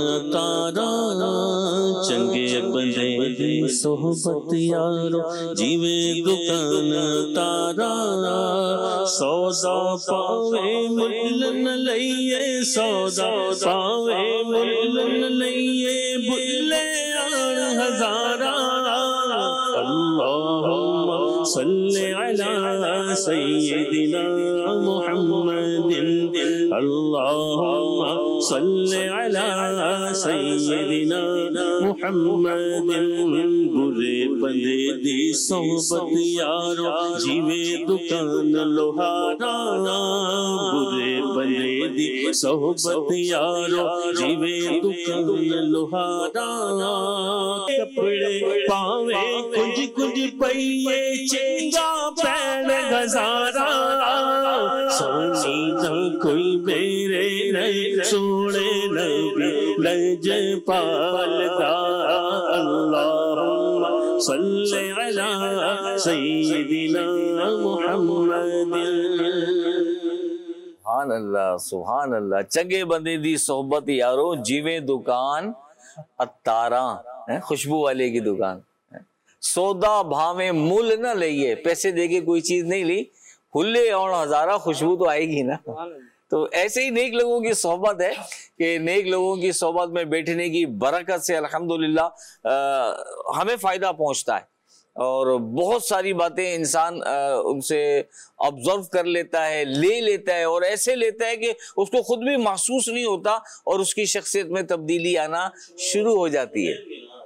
تارا، چنگے بنجے دی صحبت یارو جیویں دکان تارا، سودا پاوے مل نہ لئیے، سودا پاوے مل نہ لئیے، بھلے آن ہزارا۔ اللہم صلی علی سیدنا محمد، اللہم صلی علی سیدنا محمد۔ برے بندے دی صحبت یارو جیویں دکان لوہارا، برے بندے دی صحبت یارو جیویں دکان لوہارا۔ کپڑے پاوے کچھ کچھ پئیے، چنگا پین گزارا، سونی نہ کوئی میرے نئے سونے نبی لج پالدا۔ اللہم صلی علی سیدنا محمد۔ سبحان اللہ سبحان اللہ۔ چنگے بندے دی صحبت یارو جیویں دکان اتاراں، خوشبو والے کی دکان۔ سودا بھاویں مول نہ لئیے، پیسے دے کے کوئی چیز نہیں لی، ہلے اور ہزارہ خوشبو تو آئے گی نا۔ تو ایسے ہی نیک لوگوں کی صحبت ہے کہ نیک لوگوں کی صحبت میں بیٹھنے کی برکت سے الحمدللہ ہمیں فائدہ پہنچتا ہے، اور بہت ساری باتیں انسان ان سے آبزرو کر لیتا ہے، لے لیتا ہے، اور ایسے لیتا ہے کہ اس کو خود بھی محسوس نہیں ہوتا، اور اس کی شخصیت میں تبدیلی آنا شروع ہو جاتی ہے۔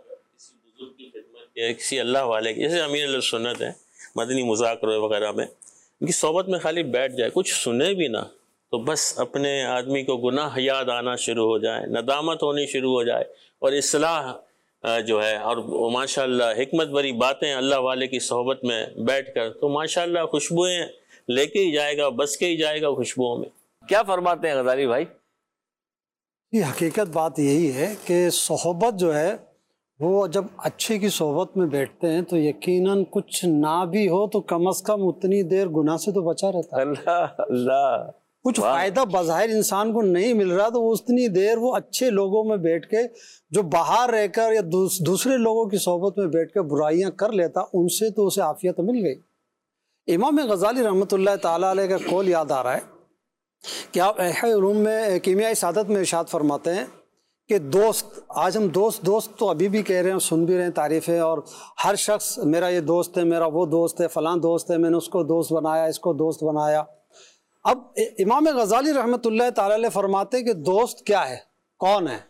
کسی اللہ والے کی، جیسے امیر السنت ہے مدنی مذاکرے وغیرہ میں، ان کی صحبت میں خالی بیٹھ جائے، کچھ سنے بھی نہ، تو بس اپنے آدمی کو گناہ یاد آنا شروع ہو جائے، ندامت ہونی شروع ہو جائے، اور اصلاح جو ہے، اور ماشاءاللہ حکمت بری باتیں اللہ والے کی صحبت میں بیٹھ کر، تو ماشاءاللہ خوشبوئیں لے کے ہی جائے گا، بس کے ہی جائے گا خوشبوؤں میں۔ کیا فرماتے ہیں غزالی بھائی؟ یہ حقیقت بات یہی ہے کہ صحبت جو ہے وہ جب اچھے کی صحبت میں بیٹھتے ہیں تو یقیناً کچھ نہ بھی ہو تو کم از کم اتنی دیر گناہ سے تو بچا رہتا ہے۔ اللہ اللہ، کچھ فائدہ بظاہر انسان کو نہیں مل رہا تو اتنی دیر وہ اچھے لوگوں میں بیٹھ کے، جو باہر رہ کر یا دوسرے لوگوں کی صحبت میں بیٹھ کے برائیاں کر لیتا، ان سے تو اسے عافیت مل گئی۔ امام غزالی رحمۃ اللہ تعالیٰ علیہ کا قول یاد آ رہا ہے کہ آپ احیاء علوم میں کیمیائی سعادت میں ارشاد فرماتے ہیں کہ دوست، آج ہم دوست تو ابھی بھی کہہ رہے ہیں، سن بھی رہے ہیں تعریفیں، اور ہر شخص میرا یہ دوست ہے، میرا وہ دوست ہے، فلاں دوست ہے، میں نے اس کو دوست بنایا، اس کو دوست بنایا۔ اب امام غزالی رحمۃ اللہ تعالی علیہ فرماتے ہیں کہ دوست کیا ہے، کون ہے؟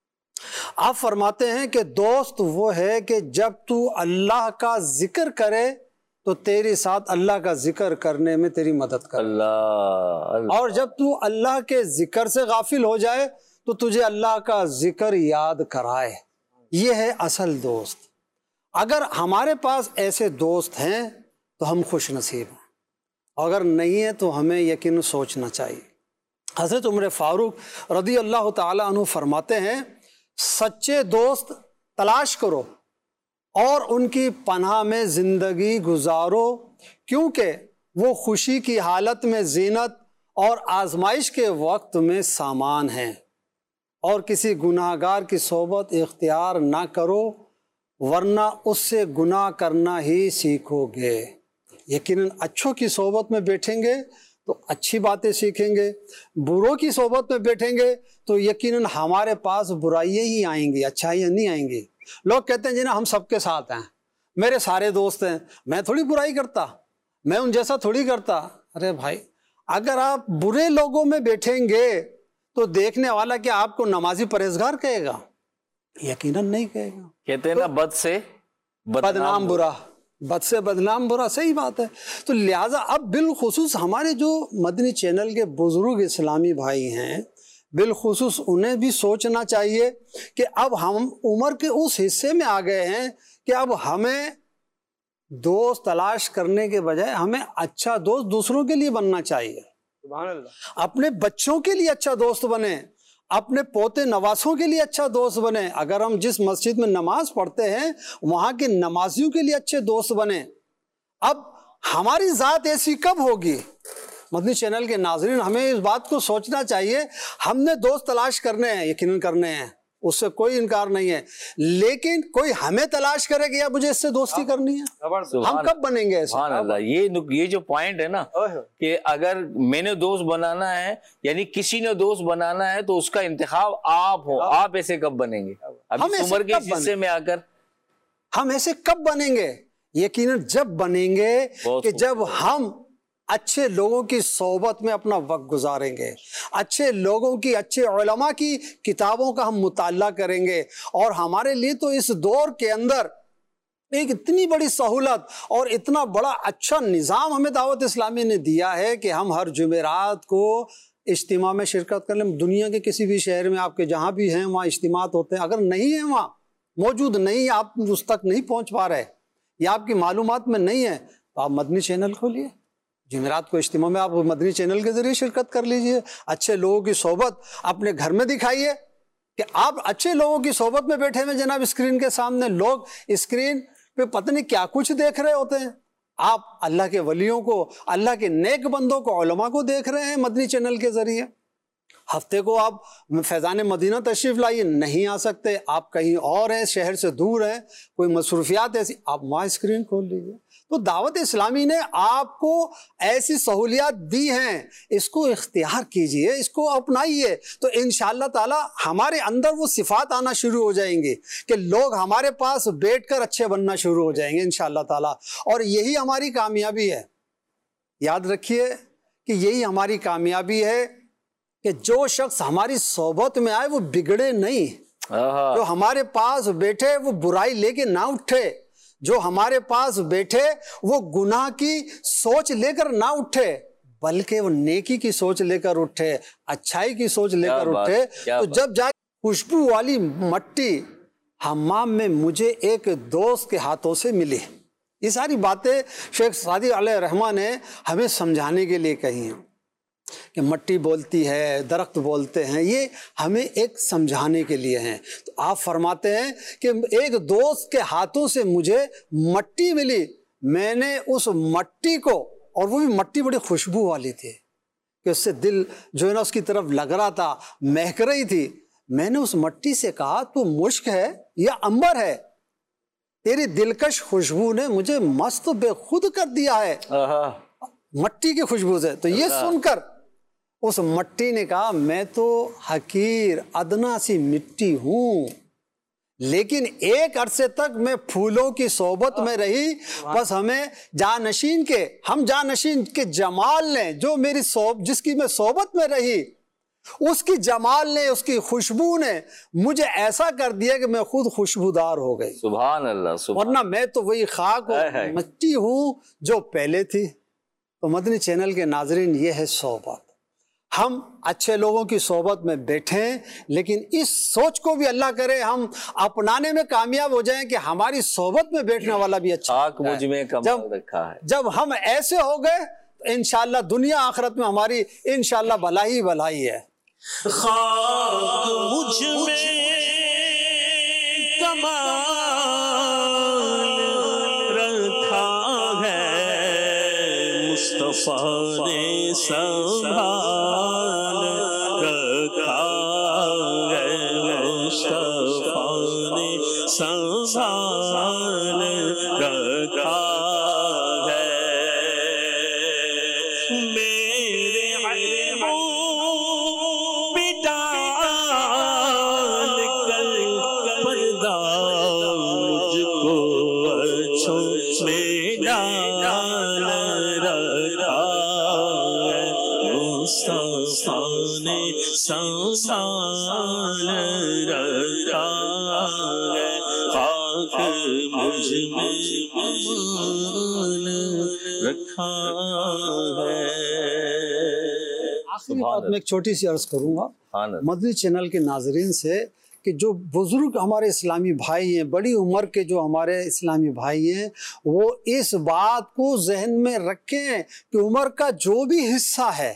آپ فرماتے ہیں کہ دوست وہ ہے کہ جب تو اللہ کا ذکر کرے تو تیرے ساتھ اللہ کا ذکر کرنے میں تیری مدد کرے، اللہ اور جب تو اللہ کے ذکر سے غافل ہو جائے تو تجھے اللہ کا ذکر یاد کرائے۔ یہ ہے اصل دوست۔ اگر ہمارے پاس ایسے دوست ہیں تو ہم خوش نصیب ہیں، اگر نہیں ہے تو ہمیں یقین سوچنا چاہیے۔ حضرت عمر فاروق رضی اللہ تعالی عنہ فرماتے ہیں سچے دوست تلاش کرو اور ان کی پناہ میں زندگی گزارو، کیونکہ وہ خوشی کی حالت میں زینت اور آزمائش کے وقت میں سامان ہیں، اور کسی گناہ گار کی صحبت اختیار نہ کرو ورنہ اس سے گناہ کرنا ہی سیکھو گے۔ یقیناً اچھوں کی صحبت میں بیٹھیں گے تو اچھی باتیں سیکھیں گے، بروں کی صحبت میں بیٹھیں گے تو یقیناً ہمارے پاس برائیاں ہی آئیں گی، اچھائیاں نہیں آئیں گی۔ لوگ کہتے ہیں جی نا ہم سب کے ساتھ ہیں، میرے سارے دوست ہیں، میں تھوڑی برائی کرتا، میں ان جیسا تھوڑی کرتا۔ ارے بھائی، اگر آپ برے لوگوں میں بیٹھیں گے تو دیکھنے والا کیا آپ کو نمازی پرہیزگار کہے گا؟ یقیناً نہیں کہے گا۔ کہتے ہیں نا بد سے بدنام برا، بد سے بدنام برا، صحیح بات ہے۔ تو لہٰذا اب بالخصوص ہمارے جو مدنی چینل کے بزرگ اسلامی بھائی ہیں، بالخصوص انہیں بھی سوچنا چاہیے کہ اب ہم عمر کے اس حصے میں آ گئے ہیں کہ اب ہمیں دوست تلاش کرنے کے بجائے ہمیں اچھا دوست دوسروں کے لیے بننا چاہیے۔ سبحان اللہ۔ اپنے بچوں کے لیے اچھا دوست بنے، اپنے پوتے نواسوں کے لیے اچھا دوست بنے۔ اگر ہم جس مسجد میں نماز پڑھتے ہیں وہاں کے نمازیوں کے لیے اچھے دوست بنے۔ اب ہماری ذات ایسی کب ہوگی؟ مدنی چینل کے ناظرین، ہمیں اس بات کو سوچنا چاہیے، ہم نے دوست تلاش کرنے ہیں، یقیناً کرنے ہیں، اس سے کوئی انکار نہیں ہے، لیکن کوئی ہمیں تلاش کرے کہ یا مجھے اس سے دوستی کرنی ہے، ہم کب بنیں گے ایسے؟ سبحان اللہ۔ یہ جو پوائنٹ ہے نا کہ اگر میں نے دوست بنانا ہے، یعنی کسی نے دوست بنانا ہے تو اس کا انتخاب آپ ہو، آپ ایسے کب بنیں گے؟ ابھی عمر کے اس حصے میں آ کر ہم ایسے کب بنیں گے؟ یقیناً جب بنیں گے کہ جب ہم اچھے لوگوں کی صحبت میں اپنا وقت گزاریں گے، اچھے لوگوں کی، اچھے علماء کی کتابوں کا ہم مطالعہ کریں گے۔ اور ہمارے لیے تو اس دور کے اندر ایک اتنی بڑی سہولت اور اتنا بڑا اچھا نظام ہمیں دعوت اسلامی نے دیا ہے کہ ہم ہر جمعرات کو اجتماع میں شرکت کر لیں۔ دنیا کے کسی بھی شہر میں آپ کے جہاں بھی ہیں وہاں اجتماعات ہوتے ہیں، اگر نہیں ہیں، وہاں موجود نہیں، آپ اس تک نہیں پہنچ پا رہے یا آپ کی معلومات میں نہیں ہے، تو آپ مدنی چینل کھولیے، جمعرات کو اجتماع میں آپ مدنی چینل کے ذریعے شرکت کر لیجئے۔ اچھے لوگوں کی صحبت اپنے گھر میں دکھائیے کہ آپ اچھے لوگوں کی صحبت میں بیٹھے ہوئے جناب اسکرین کے سامنے، لوگ اسکرین پہ پتہ نہیں کیا کچھ دیکھ رہے ہوتے ہیں، آپ اللہ کے ولیوں کو، اللہ کے نیک بندوں کو، علماء کو دیکھ رہے ہیں مدنی چینل کے ذریعے۔ ہفتے کو آپ فیضان مدینہ تشریف لائیے، نہیں آ سکتے، آپ کہیں اور ہیں، شہر سے دور ہیں، کوئی مصروفیات ایسی، آپ وہاں اسکرین کھول لیجیے۔ تو دعوت اسلامی نے آپ کو ایسی سہولیات دی ہیں، اس کو اختیار کیجئے، اس کو اپنائیے، تو انشاءاللہ تعالی ہمارے اندر وہ صفات آنا شروع ہو جائیں گی کہ لوگ ہمارے پاس بیٹھ کر اچھے بننا شروع ہو جائیں گے انشاءاللہ تعالی۔ اور یہی ہماری کامیابی ہے، یاد رکھیے کہ یہی ہماری کامیابی ہے کہ جو شخص ہماری صحبت میں آئے وہ بگڑے نہیں، جو ہمارے پاس بیٹھے وہ برائی لے کے نہ اٹھے، جو ہمارے پاس بیٹھے وہ گناہ کی سوچ لے کر نہ اٹھے، بلکہ وہ نیکی کی سوچ لے کر اٹھے، اچھائی کی سوچ لے کر اٹھے۔ تو جب جا خوشبو والی مٹی حمام میں مجھے ایک دوست کے ہاتھوں سے ملی، یہ ساری باتیں شیخ سعدی علیہ رحمہ نے ہمیں سمجھانے کے لیے کہی ہیں کہ مٹی بولتی ہے، درخت بولتے ہیں، یہ ہمیں ایک سمجھانے کے لیے ہیں۔ تو آپ فرماتے ہیں کہ ایک دوست کے ہاتھوں سے مجھے مٹی ملی، میں نے اس مٹی کو، اور وہ بھی مٹی بڑی خوشبو والی تھی کہ اس سے دل جو ہے نا اس کی طرف لگ رہا تھا، مہک رہی تھی، میں نے اس مٹی سے کہا تو مشک ہے یا عنبر ہے؟ تیری دلکش خوشبو نے مجھے مست بے خود کر دیا ہے مٹی کی خوشبو سے۔ تو یہ سن کر اس مٹی نے کہا میں تو حقیر ادنا سی مٹی ہوں، لیکن ایک عرصے تک میں پھولوں کی صحبت میں رہی، بس ہمیں جانشین کے، ہم جانشین کے جمال نے، جو میری جس کی میں صحبت میں رہی، اس کی جمال نے، اس کی خوشبو نے مجھے ایسا کر دیا کہ میں خود خوشبودار ہو گئی. سبحان اللہ، سبحان ورنہ میں تو وہی خاک مٹی ہوں جو پہلے تھی. تو مدنی چینل کے ناظرین، یہ ہے صحبت. ہم اچھے لوگوں کی صحبت میں بیٹھیں، لیکن اس سوچ کو بھی اللہ کرے ہم اپنانے میں کامیاب ہو جائیں کہ ہماری صحبت میں بیٹھنے والا بھی اچھا خاک مجھ میں کمال رکھا ہے. جب ہم ایسے ہو گئے تو انشاءاللہ دنیا آخرت میں ہماری انشاءاللہ بھلائی بھلائی ہے. خاک مجھ میں کمال رکھا ہے، مصطفیٰ نے سنبھال رکھا ہے، مصطفیٰ نے سنبھال رکھا ہے. میرے سنبھال رکھا ہے، خاک مجھ میں کمال رکھا ہے. آخری بات میں ایک چھوٹی سی عرض کروں گا مدنی چینل کے ناظرین سے کہ جو بزرگ ہمارے اسلامی بھائی ہیں، بڑی عمر کے جو ہمارے اسلامی بھائی ہیں، وہ اس بات کو ذہن میں رکھیں کہ عمر کا جو بھی حصہ ہے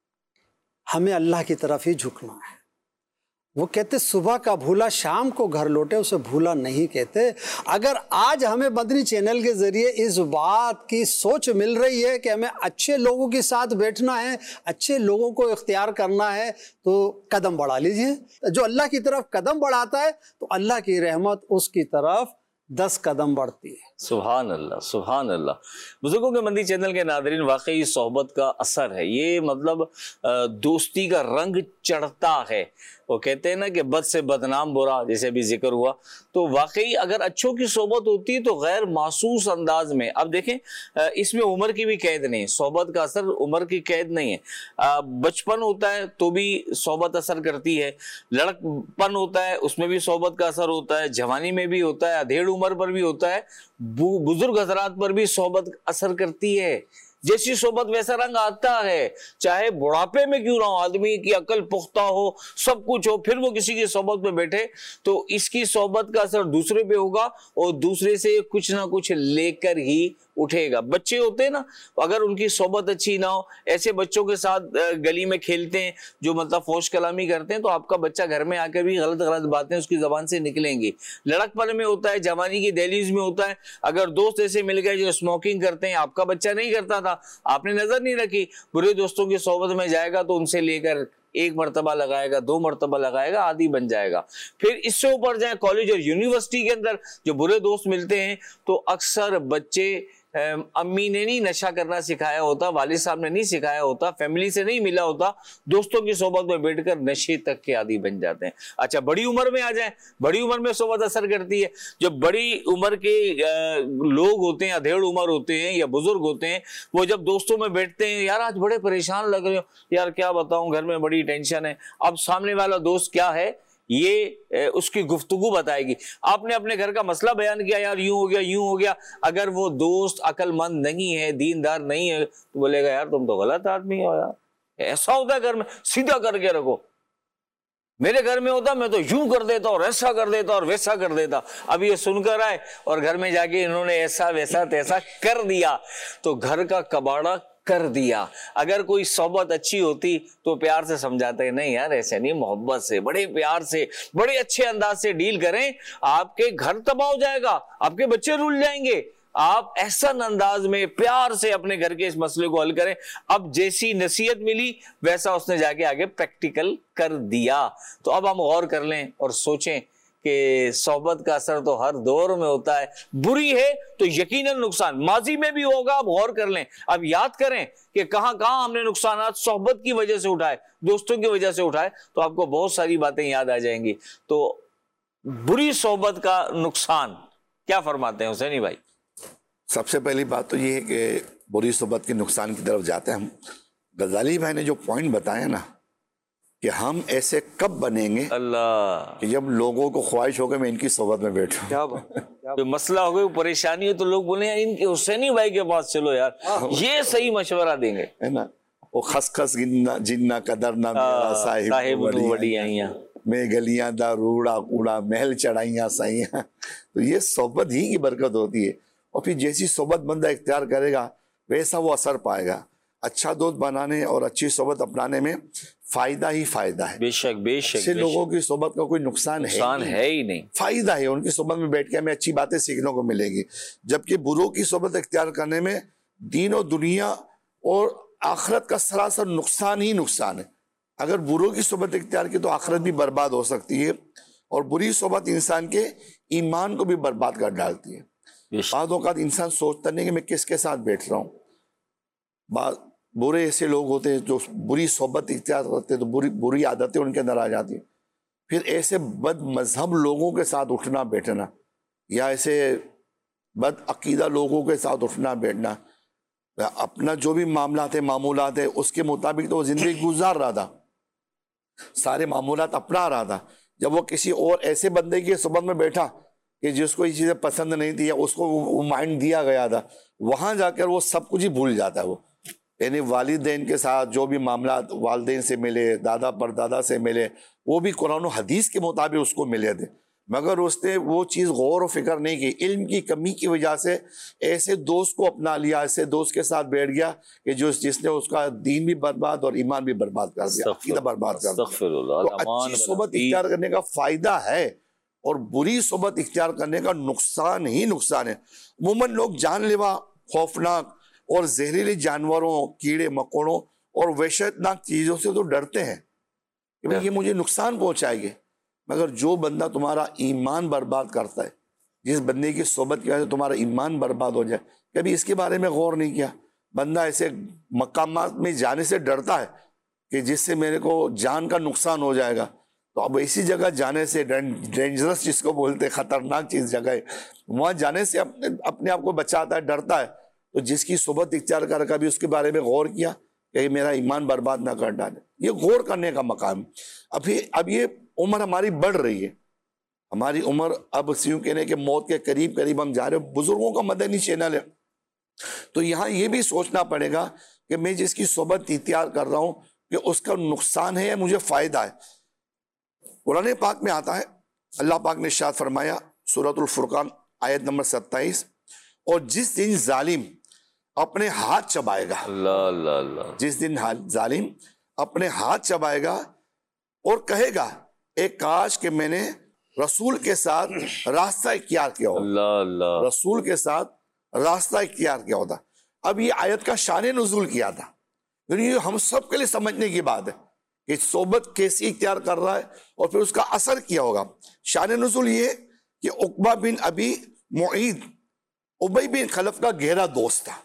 ہمیں اللہ کی طرف ہی جھکنا ہے. وہ کہتے صبح کا بھولا شام کو گھر لوٹے، اسے بھولا نہیں کہتے. اگر آج ہمیں مدنی چینل کے ذریعے اس بات کی سوچ مل رہی ہے کہ ہمیں اچھے لوگوں کے ساتھ بیٹھنا ہے، اچھے لوگوں کو اختیار کرنا ہے، تو قدم بڑھا لیجئے. جو اللہ کی طرف قدم بڑھاتا ہے تو اللہ کی رحمت اس کی طرف 10 قدم بڑھتی ہے. سبحان اللہ، سبحان اللہ. بزرگوں کے مدنی چینل کے ناظرین، واقعی صحبت کا اثر ہے یہ، مطلب دوستی کا رنگ چڑھتا ہے. وہ کہتے ہیں نا کہ بد سے بدنام برا، جیسے بھی ذکر ہوا. تو واقعی اگر اچھوں کی صحبت ہوتی ہے تو غیر محسوس انداز میں، اب دیکھیں اس میں عمر کی بھی قید نہیں، صحبت کا اثر عمر کی قید نہیں ہے. بچپن ہوتا ہے تو بھی صحبت اثر کرتی ہے، لڑکپن ہوتا ہے اس میں بھی صحبت کا اثر ہوتا ہے، جوانی میں بھی ہوتا ہے، ادھیڑ عمر پر بھی ہوتا ہے، بزرگ حضرات پر بھی صحبت اثر کرتی ہے. جیسی صحبت ویسا رنگ آتا ہے. چاہے بڑھاپے میں کیوں نہ ہو، آدمی کی عقل پختہ ہو، سب کچھ ہو، پھر وہ کسی کی صحبت میں بیٹھے تو اس کی صحبت کا اثر دوسرے پہ ہوگا اور دوسرے سے کچھ نہ کچھ لے کر ہی اٹھے گا. بچے ہوتے ہیں نا، اگر ان کی صحبت اچھی نہ ہو، ایسے بچوں کے ساتھ گلی میں کھیلتے ہیں جو مطلب فوش کلامی کرتے ہیں، تو آپ کا بچہ گھر میں آ کر بھی غلط غلط باتیں اس کی زبان سے نکلیں گی. لڑکپن میں ہوتا ہے، جوانی کی دہلیز میں ہوتا ہے، اگر دوست ایسے مل گئے جو اسموکنگ کرتے ہیں، آپ کا بچہ نہیں کرتا تھا، آپ نے نظر نہیں رکھی، برے دوستوں کی صحبت میں جائے گا تو ان سے لے کر 1 مرتبہ لگائے گا، 2 مرتبہ لگائے گا، عادی بن جائے گا. پھر اس سے اوپر جائیں کالج اور یونیورسٹی کے اندر جو برے دوست ملتے ہیں تو اکثر بچے امی نے نہیں نشہ کرنا سکھایا ہوتا، والد صاحب نے نہیں سکھایا ہوتا، فیملی سے نہیں ملا ہوتا، دوستوں کی صحبت میں بیٹھ کر نشے تک کے عادی بن جاتے ہیں. اچھا بڑی عمر میں آ جائیں، بڑی عمر میں صحبت اثر کرتی ہے. جو بڑی عمر کے لوگ ہوتے ہیں، ادھیڑ عمر ہوتے ہیں یا بزرگ ہوتے ہیں، وہ جب دوستوں میں بیٹھتے ہیں، یار آج بڑے پریشان لگ رہے ہو، یار کیا بتاؤں گھر میں بڑی ٹینشن ہے. اب سامنے والا دوست کیا ہے یہ اس کی گفتگو بتائے گی. آپ نے اپنے گھر کا مسئلہ بیان کیا، یار یوں ہو گیا یوں ہو گیا، اگر وہ دوست عقل مند نہیں ہے، دیندار نہیں ہے، تو بولے گا یار تم تو غلط آدمی ہو، یار ایسا ہوتا ہے گھر میں، سیدھا کر کے رکھو. میرے گھر میں ہوتا میں تو یوں کر دیتا اور ایسا کر دیتا اور ویسا کر دیتا. اب یہ سن کر آئے اور گھر میں جا کے انہوں نے ایسا ویسا تیسا کر دیا تو گھر کا کباڑا کر دیا. اگر کوئی صحبت اچھی ہوتی تو پیار سے سمجھاتے، نہیں یار ایسے نہیں، محبت سے، بڑے پیار سے، بڑے اچھے انداز سے ڈیل کریں، آپ کے گھر تباہ ہو جائے گا، آپ کے بچے رول جائیں گے. آپ احسن انداز میں پیار سے اپنے گھر کے اس مسئلے کو حل کریں. اب جیسی نصیحت ملی ویسا اس نے جا کے آگے پریکٹیکل کر دیا. تو اب ہم غور کر لیں اور سوچیں کہ صحبت کا اثر تو ہر دور میں ہوتا ہے. بری ہے تو یقیناً نقصان ماضی میں بھی ہوگا. اب غور کر لیں، اب یاد کریں کہ کہاں کہاں ہم نے نقصانات صحبت کی وجہ سے اٹھائے، دوستوں کی وجہ سے اٹھائے، تو آپ کو بہت ساری باتیں یاد آ جائیں گی. تو بری صحبت کا نقصان کیا فرماتے ہیں حسینی بھائی؟ سب سے پہلی بات تو یہ ہے کہ بری صحبت کے نقصان کی طرف جاتے ہیں ہم. غزالی بھائی نے جو پوائنٹ بتایا نا کہ ہم ایسے کب بنیں گے اللہ، کہ جب لوگوں کو خواہش ہوگا میں ان کی صحبت میں بیٹھوں. کیا بات. کوئی مسئلہ ہو گئی، پریشانی ہو تو لوگ بولیں یار ان کے حسینی بھائی کے پاس چلو یار، یہ صحیح مشورہ دیں گے، ہے نا. وہ خس خس گننا جننا قدر نہ میرا صاحب بڑی آئیاں، میں گلیاں دا روڑا کوڑا محل چڑھائیاں سائیاں. تو یہ صحبت ہی کی برکت ہوتی ہے. اور پھر جیسی صحبت بندہ اختیار کرے گا ویسا وہ اثر پائے گا. اچھا دوست بنانے اور اچھی صحبت اپنانے میں فائدہ ہی فائدہ ہے. بے شک بے شک. ایسے لوگوں کی صحبت کا کوئی نقصان ہے ہی نہیں، فائدہ ہے. ان کی صحبت میں بیٹھ کے ہمیں اچھی باتیں سیکھنے کو ملیں گی. جبکہ بروں کی صحبت اختیار کرنے میں دین و دنیا اور آخرت کا سراسر نقصان ہی نقصان ہے. اگر بروں کی صحبت اختیار کی تو آخرت بھی برباد ہو سکتی ہے، اور بری صحبت انسان کے ایمان کو بھی برباد کر ڈالتی ہے. بعض اوقات انسان سوچتا نہیں کہ میں کس کے ساتھ بیٹھ رہا ہوں. برے ایسے لوگ ہوتے ہیں جو بری صحبت اختیار کرتے ہیں تو بری عادتیں ان کے اندر آ جاتی ہیں. پھر ایسے بد مذہب لوگوں کے ساتھ اٹھنا بیٹھنا، یا ایسے بد عقیدہ لوگوں کے ساتھ اٹھنا بیٹھنا، اپنا جو بھی معاملات ہیں معمولات ہیں اس کے مطابق تو وہ زندگی گزار رہا تھا، سارے معمولات اپنا رہا تھا. جب وہ کسی اور ایسے بندے کی صحبت میں بیٹھا کہ جس کو یہ چیزیں پسند نہیں تھی یا اس کو وہ مائنڈ دیا گیا تھا، وہاں جا کر وہ سب کچھ ہی بھول جاتا ہے. وہ یعنی والدین کے ساتھ جو بھی معاملات والدین سے ملے، دادا پردادا سے ملے، وہ بھی قرآن و حدیث کے مطابق اس کو ملے تھے، مگر اس نے وہ چیز غور و فکر نہیں کی. علم کی کمی کی وجہ سے ایسے دوست کو اپنا لیا، ایسے دوست کے ساتھ بیٹھ گیا کہ جس نے اس کا دین بھی برباد اور ایمان بھی برباد کر دیا، عقیدہ برباد کر دیا. تو اچھی صحبت اختیار کرنے کا فائدہ ہے اور بری صحبت اختیار کرنے کا نقصان ہی نقصان ہے. عموماً لوگ جان لیوا، خوفناک اور زہریلے جانوروں، کیڑے مکوڑوں اور وحشتناک چیزوں سے تو ڈرتے ہیں کہ یہ مجھے نقصان پہنچائے گی. مگر جو بندہ تمہارا ایمان برباد کرتا ہے، جس بندے کی صحبت کی وجہ سے تمہارا ایمان برباد ہو جائے، کبھی اس کے بارے میں غور نہیں کیا. بندہ ایسے مقامات میں جانے سے ڈرتا ہے کہ جس سے میرے کو جان کا نقصان ہو جائے گا، تو اب ایسی جگہ جانے سے، ڈینجرس جس کو بولتے خطرناک چیز جگہ ہے، وہاں جانے سے اپنے آپ کو بچاتا ہے، ڈرتا ہے. تو جس کی صحبت اختیار کر کبھی اس کے بارے میں غور کیا کہ میرا ایمان برباد نہ کر ڈالے. یہ غور کرنے کا مقام. اب یہ عمر ہماری بڑھ رہی ہے، ہماری عمر اب سیوں کہنے کہ موت کے قریب قریب ہم جا رہے ہیں. بزرگوں کا مدنی چینل ہے، تو یہاں یہ بھی سوچنا پڑے گا کہ میں جس کی صحبت اختیار کر رہا ہوں کہ اس کا نقصان ہے یا مجھے فائدہ ہے. قرآن پاک میں آتا ہے، اللہ پاک نے ارشاد فرمایا سورۃ الفرقان آیت نمبر 27، اور جس دن ظالم اپنے ہاتھ چبائے گا، اللہ اللہ اللہ، جس دن ظالم اپنے ہاتھ چبائے گا اور کہے گا اے کاش کہ میں نے رسول کے ساتھ راستہ اختیار کیا ہوتا، اللہ اللہ، رسول کے ساتھ راستہ اختیار کیا ہوتا. اب یہ آیت کا شان نزول کیا تھا، یعنی یہ ہم سب کے لیے سمجھنے کی بات ہے کہ صحبت کیسی اختیار کر رہا ہے اور پھر اس کا اثر کیا ہوگا. شان نزول یہ کہ عقبہ بن ابی معید ابی بن خلف کا گہرا دوست تھا.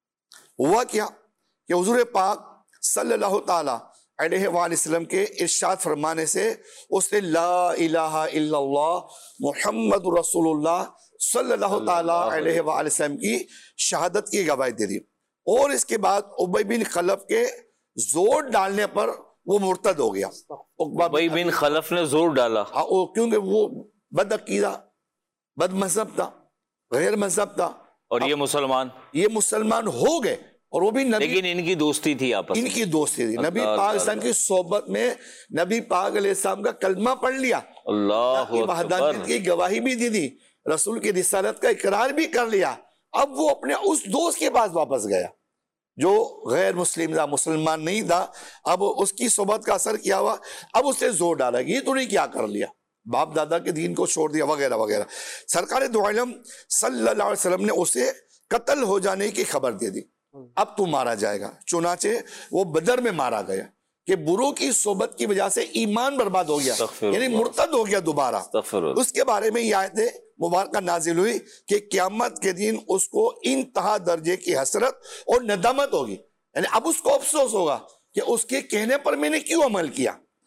ہوا کیا کہ حضور پاک صلی اللہ تعالی علیہ وآلہ وسلم کے ارشاد فرمانے سے اس نے لا الہ الا اللہ محمد رسول اللہ صلی اللہ تعالی علیہ وآلہ وسلم کی شہادت کی گواہی دے دی. اور اس کے بعد ابی بن خلف کے زور ڈالنے پر وہ مرتد ہو گیا. ابی بن خلف نے زور ڈالا، کیونکہ وہ بد عقیدہ، بد مذہب تھا، غیر مذہب تھا، اور یہ مسلمان ہو گئے. اور وہ بھی لیکن ان کی دوستی تھی، آپس ان کی دوستی تھی. نبی پاک السلام کی صحبت میں نبی پاک علیہ السلام کا کلمہ پڑھ لیا، اللہ وحدانیت کی گواہی بھی دی دی، رسول کی رسالت کا اقرار بھی کر لیا. اب وہ اپنے اس دوست کے پاس واپس گیا جو غیر مسلم تھا، مسلمان نہیں تھا. اب اس کی صحبت کا اثر کیا ہوا، اب اس نے زور ڈالا کہ یہ تو نہیں کیا کر لیا، باپ دادا کے دین کو چھوڑ دیا وغیرہ وغیرہ. سرکار دو عالم صلی اللہ علیہ وسلم نے اسے قتل ہو جانے کی خبر دے دی، اب تو مارا جائے گا. چنانچہ وہ بدر میں مارا گیا کہ بروں کی صحبت کی وجہ سے ایمان برباد ہو گیا، یعنی مرتد ہو گیا دوبارہ. اس کے بارے میں یہ آیت مبارکہ نازل ہوئی کہ قیامت کے دن اس کو انتہا درجے کی حسرت اور ندامت ہوگی، یعنی اب اس کو افسوس ہوگا کہ اس کے کہنے پر میں نے کیوں عمل کیا.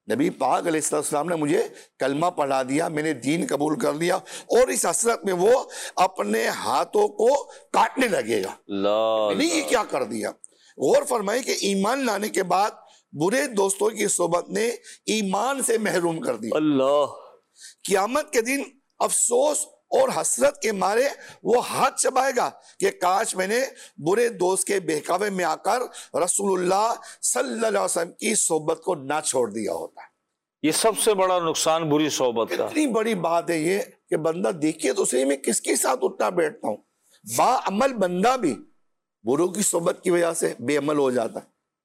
نبی پاک علیہ السلام نے مجھے کلمہ پڑھا دیا، میں نے دین قبول کر لیا، اور اس حسرت میں وہ اپنے ہاتھوں کو کاٹنے لگے گا، نہیں یہ کیا کر دیا۔ غور فرمائے کہ ایمان لانے کے بعد برے دوستوں کی صحبت نے ایمان سے محروم کر دیا۔ اللہ، قیامت کے دن افسوس اور حسرت کے مارے وہ ہاتھ چبائے گا کہ کاش میں نے برے دوست کے بہکاوے میں آ کر رسول اللہ صلی اللہ علیہ وسلم کی صحبت کو نہ چھوڑ دیا ہوتا ہے۔ یہ سب سے بڑا نقصان بری صحبت کا۔ اتنی بڑی بات ہے یہ کہ بندہ دیکھیے تو صحیح میں کس کے ساتھ اٹھنا بیٹھتا ہوں۔ با عمل بندہ بھی بروں کی صحبت کی وجہ سے بے عمل ہو جاتا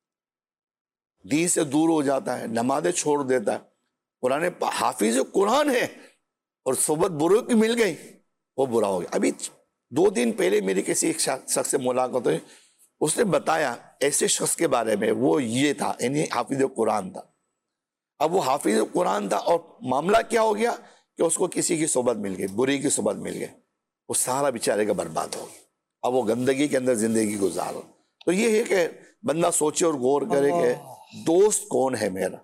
ہے، دین سے دور ہو جاتا ہے، نمازیں چھوڑ دیتا ہے۔ قرآن حافظ قرآن ہے اور صحبت بروں کی مل گئی، وہ برا ہو گیا۔ ابھی 2 دن پہلے میری کسی ایک شخص سے ملاقات ہوئی، اس نے بتایا ایسے شخص کے بارے میں، وہ یہ تھا، یعنی حافظ قرآن تھا۔ اب وہ حافظ قرآن تھا اور معاملہ کیا ہو گیا کہ اس کو کسی کی صحبت مل گئی، بری کی صحبت مل گئی، وہ سارا بیچارے کا برباد ہو گیا۔ اب وہ گندگی کے اندر زندگی گزارو۔ تو یہ ہے کہ بندہ سوچے اور غور کرے کہ دوست کون ہے میرا۔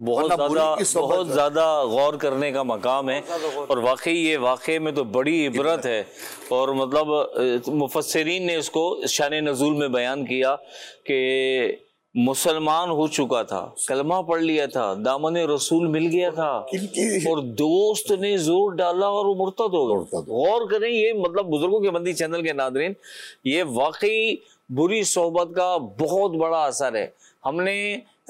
بہت زیادہ غور کرنے کا مقام ہے، اور واقعی یہ واقعے میں تو بڑی عبرت ہے، اور مطلب مفسرین نے اس کو شان نزول میں بیان کیا کہ مسلمان ہو چکا تھا، کلمہ پڑھ لیا تھا، دامن رسول مل گیا تھا، اور دوست نے زور ڈالا اور وہ مرتد ہو گیا۔ غور کریں، یہ مطلب بزرگوں کے بندی چینل کے ناظرین، یہ واقعی بری صحبت کا بہت بڑا اثر ہے۔ ہم نے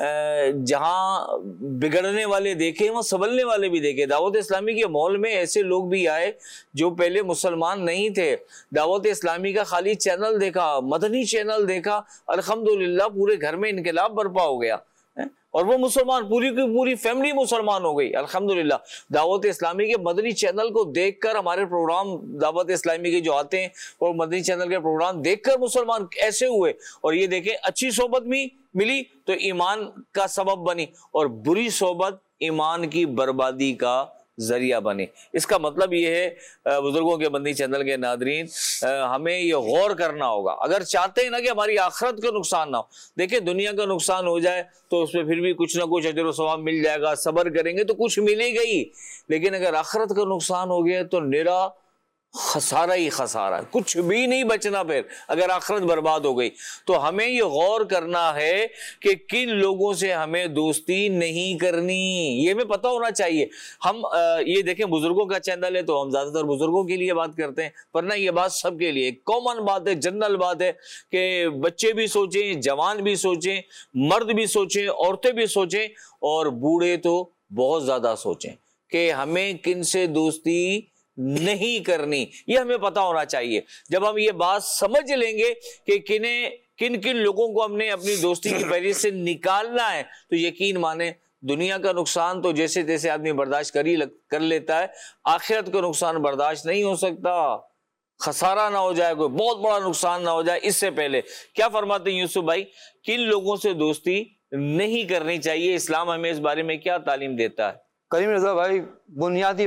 جہاں بگڑنے والے دیکھے وہاں سنبھلنے والے بھی دیکھے۔ دعوت اسلامی کے ماحول میں ایسے لوگ بھی آئے جو پہلے مسلمان نہیں تھے، دعوت اسلامی کا خالی چینل دیکھا، مدنی چینل دیکھا، الحمدللہ پورے گھر میں انقلاب برپا ہو گیا، اور وہ مسلمان، پوری کی پوری فیملی مسلمان ہو گئی الحمدللہ۔ دعوت اسلامی کے مدنی چینل کو دیکھ کر، ہمارے پروگرام دعوت اسلامی کے جو آتے ہیں اور مدنی چینل کے پروگرام دیکھ کر مسلمان ایسے ہوئے۔ اور یہ دیکھیں، اچھی صحبت بھی ملی تو ایمان کا سبب بنی، اور بری صحبت ایمان کی بربادی کا ذریعہ بنے۔ اس کا مطلب یہ ہے بزرگوں کے بندی چینل کے ناظرین، ہمیں یہ غور کرنا ہوگا اگر چاہتے ہیں نا کہ ہماری آخرت کا نقصان نہ ہو۔ دیکھیں، دنیا کا نقصان ہو جائے تو اس میں پھر بھی کچھ نہ کچھ اجر و ثواب مل جائے گا، صبر کریں گے تو کچھ ملے گا ہی، لیکن اگر آخرت کا نقصان ہو گیا تو نرا خسارہ ہی خسارہ، کچھ بھی نہیں بچنا پھر اگر آخرت برباد ہو گئی۔ تو ہمیں یہ غور کرنا ہے کہ کن لوگوں سے ہمیں دوستی نہیں کرنی، یہ ہمیں پتہ ہونا چاہیے۔ ہم یہ دیکھیں، بزرگوں کا چینل ہے تو ہم زیادہ تر بزرگوں کے لیے بات کرتے ہیں، ورنہ یہ بات سب کے لیے کامن بات ہے، جنرل بات ہے کہ بچے بھی سوچیں، جوان بھی سوچیں، مرد بھی سوچیں، عورتیں بھی سوچیں، اور بوڑھے تو بہت زیادہ سوچیں کہ ہمیں کن سے دوستی نہیں کرنی، یہ ہمیں پتا ہونا چاہیے۔ جب ہم یہ بات سمجھ لیں گے کہ کن کن لوگوں کو ہم نے اپنی دوستی کی فہرست سے نکالنا ہے، تو یقین مانیں دنیا کا نقصان تو جیسے تیسے آدمی برداشت کر لیتا ہے، آخرت کا نقصان برداشت نہیں ہو سکتا۔ خسارہ نہ ہو جائے، کوئی بہت بڑا نقصان نہ ہو جائے، اس سے پہلے کیا فرماتے ہیں یوسف بھائی، کن لوگوں سے دوستی نہیں کرنی چاہیے؟ اسلام ہمیں اس بارے میں کیا تعلیم دیتا ہے؟ کریم رضا بھائی، بنیادی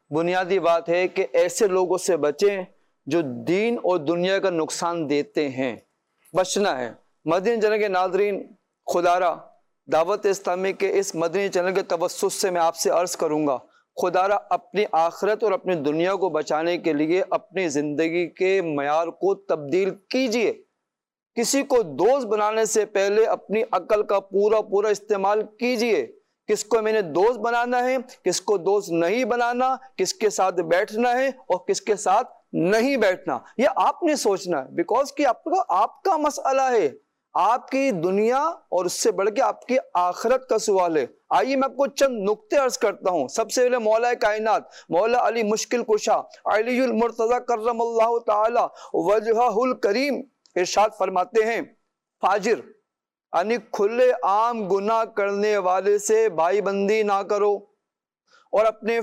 بات ہے کہ ایسے لوگوں سے بچیں جو دین اور دنیا کا نقصان دیتے ہیں، بچنا ہے۔ مدنی چینل کے ناظرین، خدارہ دعوت اسلامی کے اس مدنی چینل کے توسط سے میں آپ سے عرض کروں گا، خدارہ اپنی آخرت اور اپنی دنیا کو بچانے کے لیے اپنی زندگی کے معیار کو تبدیل کیجئے۔ کسی کو دوست بنانے سے پہلے اپنی عقل کا پورا استعمال کیجئے۔ کس کو میں نے دوست بنانا ہے، کس کو دوست نہیں بنانا، کس کے ساتھ بیٹھنا ہے اور کس کے ساتھ نہیں بیٹھنا، یہ آپ نے سوچنا ہے، بیکاز کہ آپ کا مسئلہ ہے، آپ کی دنیا اور اس سے بڑھ کے آپ کی آخرت کا سوال ہے۔ آئیے میں آپ کو چند نقطے عرض کرتا ہوں۔ سب سے پہلے مولا کائنات، مولا علی مشکل کشا، علی المرتضی کرم اللہ تعالی وجہہ الکریم ارشاد فرماتے ہیں، فاجر یعنی کھلے عام گناہ کرنے والے سے بھائی بندی نہ کرو، اور اپنے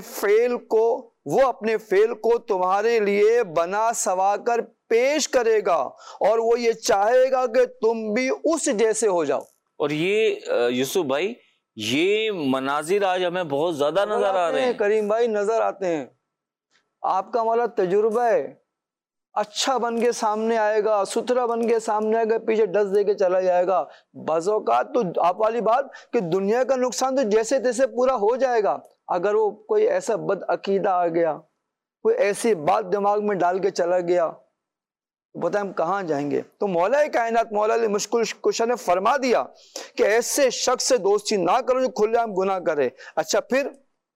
فعل کو تمہارے لیے بنا سوا کر پیش کرے گا، اور وہ یہ چاہے گا کہ تم بھی اس جیسے ہو جاؤ۔ اور یہ یوسف بھائی، یہ مناظر آج ہمیں بہت زیادہ نظر آ رہے ہیں۔ کریم بھائی، نظر آتے ہیں۔ آپ کا ہمارا تجربہ ہے، اچھا بن کے سامنے آئے گا، ستھرا بن کے سامنے آئے گا، پیچھے ڈس دے کے چلا جائے گا. بعض اوقات تو آپ والی بات کہ دنیا کا نقصان تو جیسے تیسے پورا ہو جائے گا، اگر وہ کوئی ایسا بد عقیدہ آ گیا، کوئی ایسی بات دماغ میں ڈال کے چلا گیا، بتائیں ہم کہاں جائیں گے؟ تو مولا کائنات مولا علی مشکل کشا نے فرما دیا کہ ایسے شخص سے دوستی نہ کرو جو کھلے عام گناہ کرے. اچھا پھر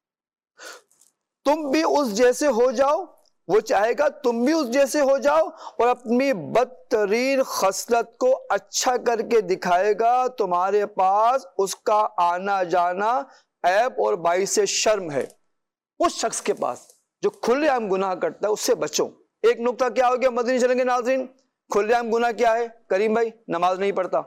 تم بھی اس جیسے ہو جاؤ، وہ چاہے گا تم بھی اس جیسے ہو جاؤ اور اپنی بدترین خصلت کو اچھا کر کے دکھائے گا. تمہارے پاس اس کا آنا جانا عیب اور باعث شرم ہے. اس شخص کے پاس جو کھلے عام گناہ کرتا ہے اس سے بچو. ایک نقطہ کیا ہو گیا مدنی چلیں گے ناظرین؟ کھلے عام گناہ کیا ہے کریم بھائی؟ نماز نہیں پڑھتا،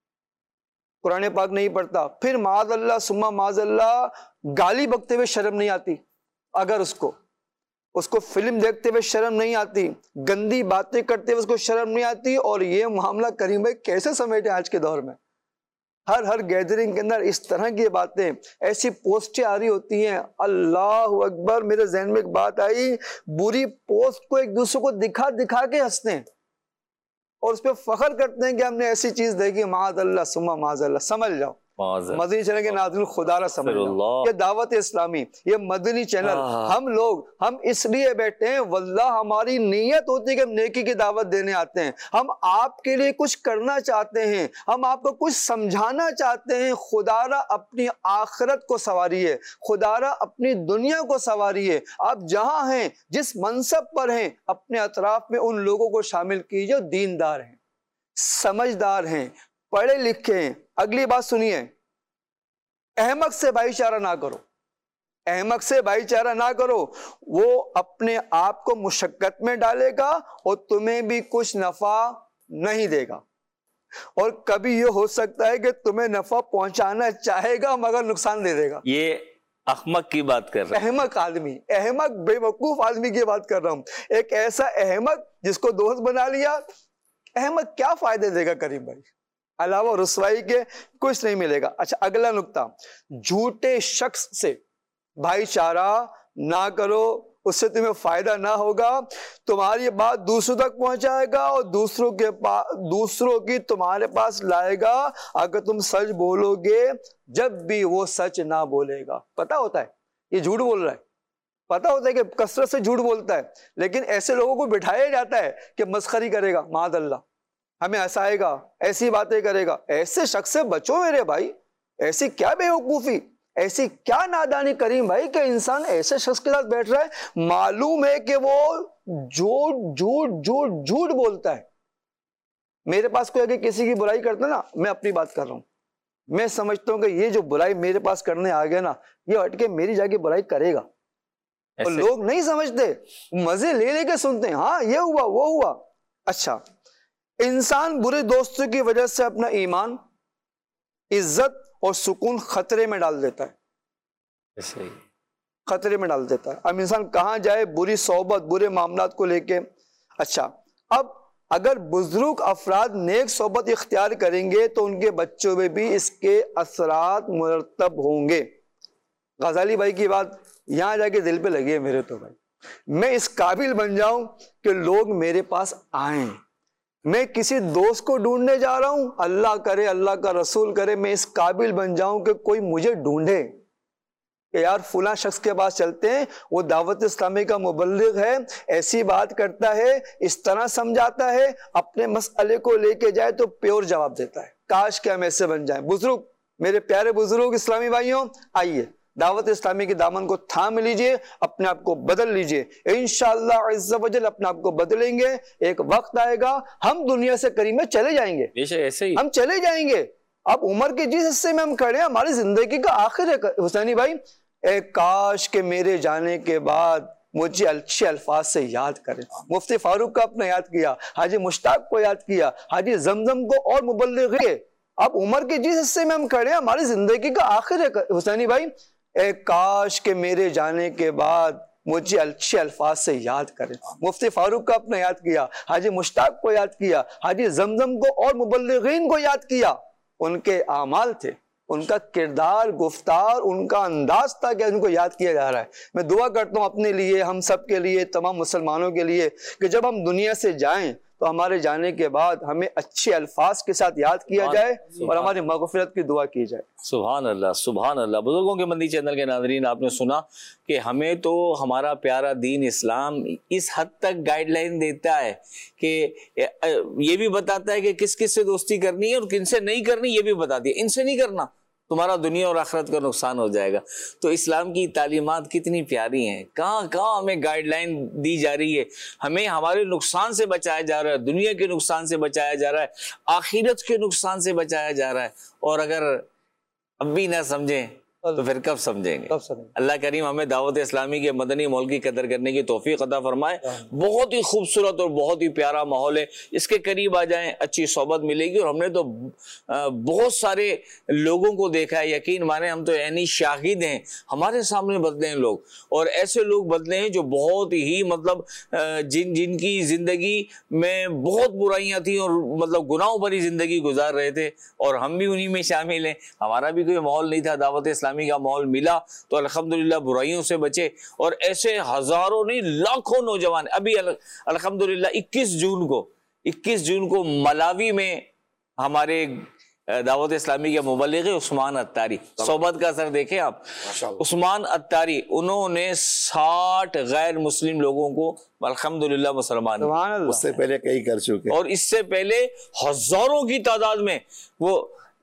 قرآن پاک نہیں پڑھتا، پھر معاذ اللہ ثم معاذ اللہ گالی بکتے ہوئے شرم نہیں آتی، اگر اس کو فلم دیکھتے ہوئے شرم نہیں آتی، گندی باتیں کرتے ہوئے اس کو شرم نہیں آتی. اور یہ معاملہ کریم بھائی کیسے سمیٹے آج کے دور میں؟ ہر گیدرنگ کے اندر اس طرح کی باتیں، ایسی پوسٹیں آ رہی ہوتی ہیں. اللہ اکبر، میرے ذہن میں ایک بات آئی، بری پوسٹ کو ایک دوسرے کو دکھا دکھا کے ہنستے ہیں اور اس پہ فخر کرتے ہیں کہ ہم نے ایسی چیز دیکھی. معاذ اللہ ثم معاذ اللہ. سمجھ جاؤ مدنی چینل کے ناظرین، خدا را سمجھ جاؤ، یہ دعوت اسلامی، یہ مدنی چینل، ہم اس لیے بیٹھے ہیں، واللہ ہماری نیت ہوتی ہے کہ ہم نیکی کی دعوت دینے آتے ہیں، ہم آپ کے لیے کچھ کرنا چاہتے ہیں، ہم آپ کو کچھ سمجھانا چاہتے ہیں. خدا را اپنی آخرت کو سنواریے، خدا را اپنی دنیا کو سنواریے. آپ جہاں ہیں، جس منصب پر ہیں، اپنے اطراف میں ان لوگوں کو شامل کیجئے جو دیندار ہیں، سمجھدار ہیں، پڑھے لکھے ہیں. اگلی بات سنیے، احمق سے بھائی چارہ نہ کرو، احمق سے بھائی چارہ نہ کرو. وہ اپنے آپ کو مشقت میں ڈالے گا اور تمہیں بھی کچھ نفع نہیں دے گا، اور کبھی یہ ہو سکتا ہے کہ تمہیں نفع پہنچانا چاہے گا مگر نقصان دے دے گا. یہ احمق کی بات کر رہے ہیں، احمق آدمی، احمق بے وقوف آدمی کی بات کر رہا ہوں. ایک ایسا احمق جس کو دوست بنا لیا. احمق کیا فائدے دے گا کریم بھائی؟ علاوہ رسوائی کے کچھ نہیں ملے گا. اچھا اگلا نقطہ، جھوٹے شخص سے بھائی چارہ نہ کرو، اس سے تمہیں فائدہ نہ ہوگا. تمہاری بات دوسروں تک پہنچائے گا اور دوسروں کی تمہارے پاس لائے گا. اگر تم سچ بولو گے جب بھی وہ سچ نہ بولے گا. پتا ہوتا ہے یہ جھوٹ بول رہا ہے، پتا ہوتا ہے کہ کثرت سے جھوٹ بولتا ہے، لیکن ایسے لوگوں کو بٹھایا جاتا ہے کہ مسخری کرے گا، معاذ اللہ ہمیں ہنسائے گا، ایسی باتیں کرے گا. ایسے شخص سے بچو میرے بھائی. ایسی کیا بے وقوفی، ایسی کیا نادانی کریم بھائی کہ انسان ایسے شخص کے ساتھ بیٹھ رہا ہے، معلوم ہے کہ وہ جھوٹ بولتا ہے. میرے پاس کوئی اگر کسی کی برائی کرتا ہے نا، میں اپنی بات کر رہا ہوں، میں سمجھتا ہوں کہ یہ جو برائی میرے پاس کرنے آ گیا نا، یہ ہٹ کے میری جا کے برائی کرے گا. اور لوگ نہیں سمجھتے، مزے لے لے کے سنتے ہیں، ہاں یہ ہوا وہ ہوا. اچھا، انسان برے دوستوں کی وجہ سے اپنا ایمان، عزت اور سکون خطرے میں ڈال دیتا ہے، خطرے میں ڈال دیتا ہے. اب انسان کہاں جائے بری صحبت، برے معاملات کو لے کے. اچھا، اب اگر بزرگ افراد نیک صحبت اختیار کریں گے تو ان کے بچوں میں بھی اس کے اثرات مرتب ہوں گے. غزالی بھائی کی بات یہاں جا کے دل پہ لگی ہے میرے تو بھائی. میں اس قابل بن جاؤں کہ لوگ میرے پاس آئیں. میں کسی دوست کو ڈھونڈنے جا رہا ہوں، اللہ کرے، اللہ کا رسول کرے، میں اس قابل بن جاؤں کہ کوئی مجھے ڈھونڈے کہ یار فلاں شخص کے پاس چلتے ہیں، وہ دعوت اسلامی کا مبلغ ہے، ایسی بات کرتا ہے، اس طرح سمجھاتا ہے، اپنے مسئلے کو لے کے جائے تو پیور جواب دیتا ہے. کاش کہ ہم ایسے بن جائیں. بزرگ، میرے پیارے بزرگ اسلامی بھائیوں، آئیے دعوت اسلامی کے دامن کو تھام لیجئے، اپنے آپ کو بدل لیجئے. انشاءاللہ عز و جل اپنے آپ کو بدلیں گے. ایک وقت آئے گا ہم دنیا سے کریم میں چلے جائیں گے، ایسے ہی ہم چلے جائیں گے. اب عمر کے جس حصے میں ہم کھڑے ہیں، ہماری زندگی کا آخر ہے حسینی بھائی. اے کاش کہ میرے جانے کے بعد مجھے اچھے الفاظ سے یاد کریں. مفتی فاروق کو اپنا یاد کیا، حاجی مشتاق کو یاد کیا، حاجی زمزم کو اور مبلغ ہے. اب عمر کے جس حصے میں ہم کھڑے ہیں، ہماری زندگی کا آخر ہے حسینی بھائی. اے کاش کہ میرے جانے کے بعد مجھے اچھے الفاظ سے یاد کریں. مفتی فاروق کو اپنا یاد کیا، حاجی مشتاق کو یاد کیا، حاجی زمزم کو اور مبلغین کو یاد کیا. ان کے اعمال تھے، ان کا کردار، گفتار، ان کا انداز تھا کہ ان کو یاد کیا جا رہا ہے۔ میں دعا کرتا ہوں اپنے لیے، ہم سب کے لیے، تمام مسلمانوں کے لیے، کہ جب ہم دنیا سے جائیں تو ہمارے جانے کے بعد ہمیں اچھے الفاظ کے ساتھ یاد کیا جائے اور ہماری مغفرت کی دعا کی جائے۔ سبحان اللہ، سبحان اللہ۔ بزرگوں کے مندی چینل کے ناظرین، آپ نے سنا کہ ہمیں تو ہمارا پیارا دین اسلام اس حد تک گائیڈ لائن دیتا ہے کہ یہ بھی بتاتا ہے کہ کس کس سے دوستی کرنی ہے اور کن سے نہیں کرنی، یہ بھی بتا دیا، ان سے نہیں کرنا، تمہارا دنیا اور آخرت کا نقصان ہو جائے گا۔ تو اسلام کی تعلیمات کتنی پیاری ہیں، کہاں کہاں ہمیں گائیڈ لائن دی جا رہی ہے، ہمیں ہمارے نقصان سے بچایا جا رہا ہے، دنیا کے نقصان سے بچایا جا رہا ہے، آخرت کے نقصان سے بچایا جا رہا ہے۔ اور اگر اب بھی نہ سمجھیں تو پھر کب سمجھیں گے؟ اللہ کریم ہمیں دعوت اسلامی کے مدنی ماحول کی قدر کرنے کی توفیق عطا فرمائے۔ بہت ہی خوبصورت اور بہت ہی پیارا ماحول ہے، اس کے قریب آ جائیں، اچھی صحبت ملے گی۔ اور ہم نے تو بہت سارے لوگوں کو دیکھا ہے، یقین مانیں ہم تو یعنی شاہد ہیں، ہمارے سامنے بدلے ہیں لوگ، اور ایسے لوگ بدلے ہیں جو بہت ہی مطلب جن کی زندگی میں بہت برائیاں تھیں اور مطلب گناہوں بھری زندگی گزار رہے تھے، اور ہم بھی انہی میں شامل ہیں۔ ہمارا بھی کوئی ماحول نہیں تھا، دعوت اسلامی کا ماحول ملا تو الحمدللہ برائیوں سے بچے، اور ایسے ہزاروں نہیں لاکھوں نوجوان۔ ابھی الحمدللہ 21 جون کو ملاوی میں ہمارے دعوت اسلامی کے مبلغ عثمان عطاری، صحبت کا اثر دیکھیں آپ، عثمان عطاری، انہوں نے 60 غیر مسلم لوگوں کو الحمدللہ مسلمان، اس سے پہلے کئی کر چکے، اور اس سے پہلے ہزاروں کی تعداد میں وہ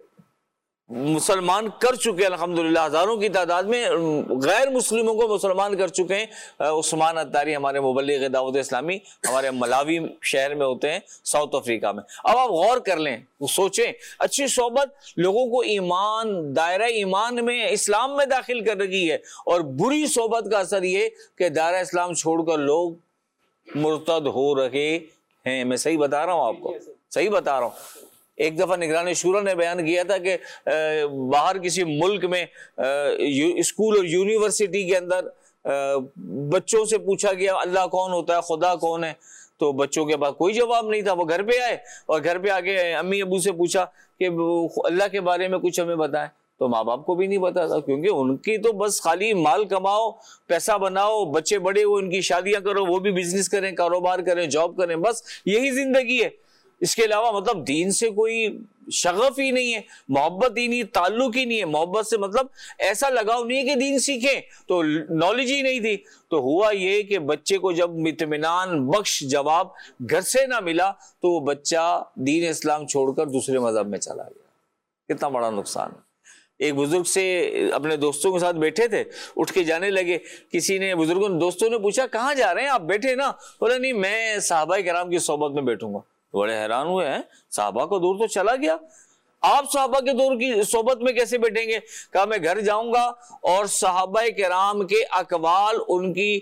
مسلمان کر چکے، الحمدللہ ہزاروں کی تعداد میں غیر مسلموں کو مسلمان کر چکے ہیں۔ عثمان عطاری ہمارے مبلغ دعوت اسلامی ہمارے ملاوی شہر میں ہوتے ہیں، ساؤتھ افریقہ میں۔ اب آپ غور کر لیں، سوچیں، اچھی صحبت لوگوں کو ایمان، دائرہ ایمان میں، اسلام میں داخل کر رہی ہے، اور بری صحبت کا اثر یہ کہ دائرہ اسلام چھوڑ کر لوگ مرتد ہو رہے ہیں۔ میں صحیح بتا رہا ہوں آپ کو، صحیح بتا رہا ہوں۔ ایک دفعہ نگران شورا نے بیان کیا تھا کہ باہر کسی ملک میں اسکول اور یونیورسٹی کے اندر بچوں سے پوچھا گیا اللہ کون ہوتا ہے، خدا کون ہے، تو بچوں کے پاس کوئی جواب نہیں تھا۔ وہ گھر پہ آئے اور گھر پہ آگے امی ابو سے پوچھا کہ اللہ کے بارے میں کچھ ہمیں بتائیں، تو ماں باپ کو بھی نہیں پتا تھا، کیونکہ ان کی تو بس خالی مال کماؤ، پیسہ بناؤ، بچے بڑے ہو، ان کی شادیاں کرو، وہ بھی بزنس کریں، کاروبار کریں، جاب کریں، بس یہی زندگی ہے۔ اس کے علاوہ مطلب دین سے کوئی شغف ہی نہیں ہے، محبت ہی نہیں، تعلق ہی نہیں ہے۔ محبت سے مطلب ایسا لگاؤ نہیں ہے کہ دین سیکھیں، تو نالج ہی نہیں تھی۔ تو ہوا یہ کہ بچے کو جب اطمینان بخش جواب گھر سے نہ ملا تو وہ بچہ دین اسلام چھوڑ کر دوسرے مذہب میں چلا گیا۔ کتنا بڑا نقصان ہے۔ ایک بزرگ سے اپنے دوستوں کے ساتھ بیٹھے تھے، اٹھ کے جانے لگے، کسی نے دوستوں نے پوچھا کہاں جا رہے ہیں آپ، بیٹھے نا؟ بولا نہیں، میں صحابہ کرام کی صحبت میں بیٹھوں گا۔ بڑے حیران ہوئے ہیں، صحابہ کا دور تو چلا گیا، آپ صحابہ کے دور کی صحبت میں کیسے بیٹھیں گے؟ کہا میں گھر جاؤں گا اور صحابہ کرام کے اقوال، ان کی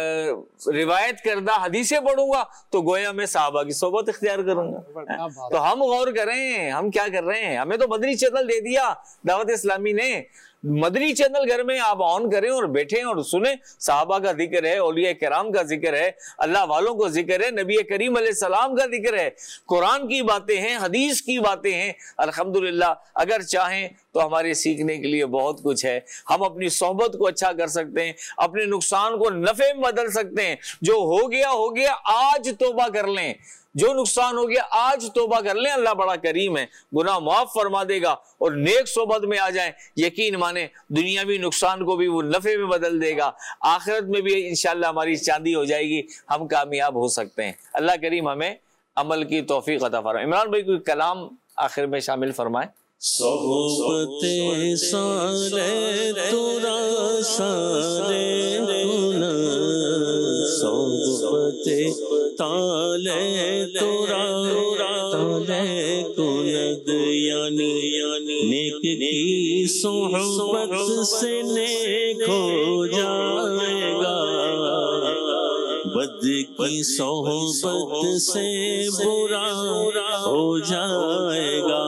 روایت کردہ حدیثیں پڑھوں گا، تو گویا میں صحابہ کی صحبت اختیار کروں گا۔ تو ہم غور کریں، ہم کیا کر رہے ہیں؟ ہمیں تو مدنی چینل دے دیا دعوت اسلامی نے، مدنی چینل گھر میں آپ آن کریں اور بیٹھیں اور سنیں، صحابہ کا ذکر ہے، اولیاء کرام کا ذکر ہے، اللہ والوں کا ذکر ہے، نبی کریم علیہ السلام کا ذکر ہے، قرآن کی باتیں ہیں، حدیث کی باتیں ہیں۔ الحمدللہ اگر چاہیں تو ہمارے سیکھنے کے لیے بہت کچھ ہے۔ ہم اپنی صحبت کو اچھا کر سکتے ہیں، اپنے نقصان کو نفع میں بدل سکتے ہیں۔ جو ہو گیا آج توبہ کر لیں، جو نقصان ہو گیا آج توبہ کر لیں، اللہ بڑا کریم ہے، گناہ معاف فرما دے گا، اور نیک صحبت میں آ جائیں، یقین مانیں دنیاوی نقصان کو بھی وہ نفع میں بدل دے گا، آخرت میں بھی انشاءاللہ ہماری چاندی ہو جائے گی، ہم کامیاب ہو سکتے ہیں۔ اللہ کریم ہمیں عمل کی توفیق عطا فرمائے۔ عمران بھائی کوئی کلام آخر میں شامل فرمائیں۔ صحبت سالے تورا سالے گنا، صحبت تالے تورا تالے کند، یعنی نیک کی صحبت سے نیک ہو جائے گا، بد کی صحبت سے برا ہو جائے گا۔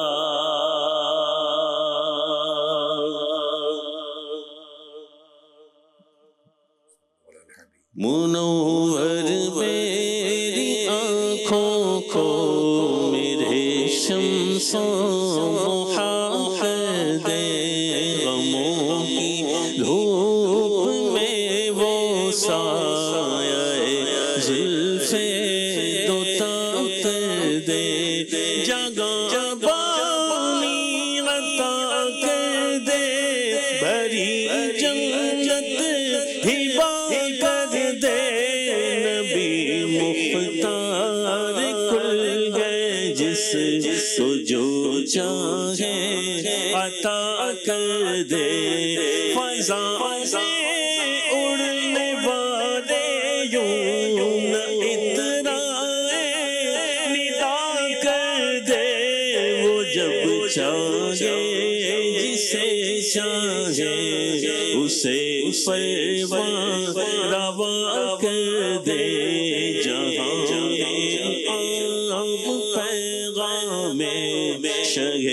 منور میری آنکھوں کو میرے شمس و محافظ کر دے فضا سے اڑنے والے یوں نہ اترائے ندا کر دے وہ جب چاہے جسے چاہے اسے پروان روا کر دے جہاں پیغام شہ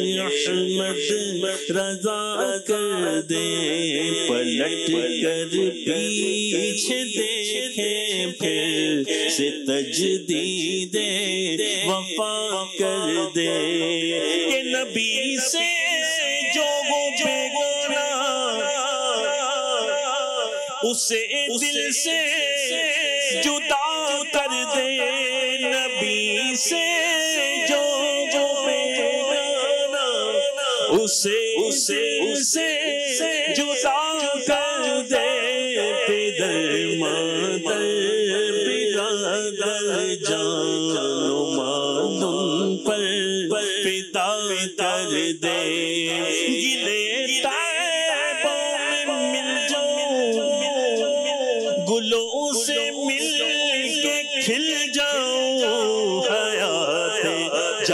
احمد رضا کر دے پلٹ کر پیچھے دیکھیں پھر سے تجدید وفا کر دے کہ نبی سے جو وہ بیگانہ اسے دل سے جدا کر دے نبی سے جو بیگانہ اسے جدا کر دے پدر مادر برادر جان و مال ان پر فدا کر دے گلے طیبوں میں مل جاؤں گلوں سے مل کے کھل جاؤں حیات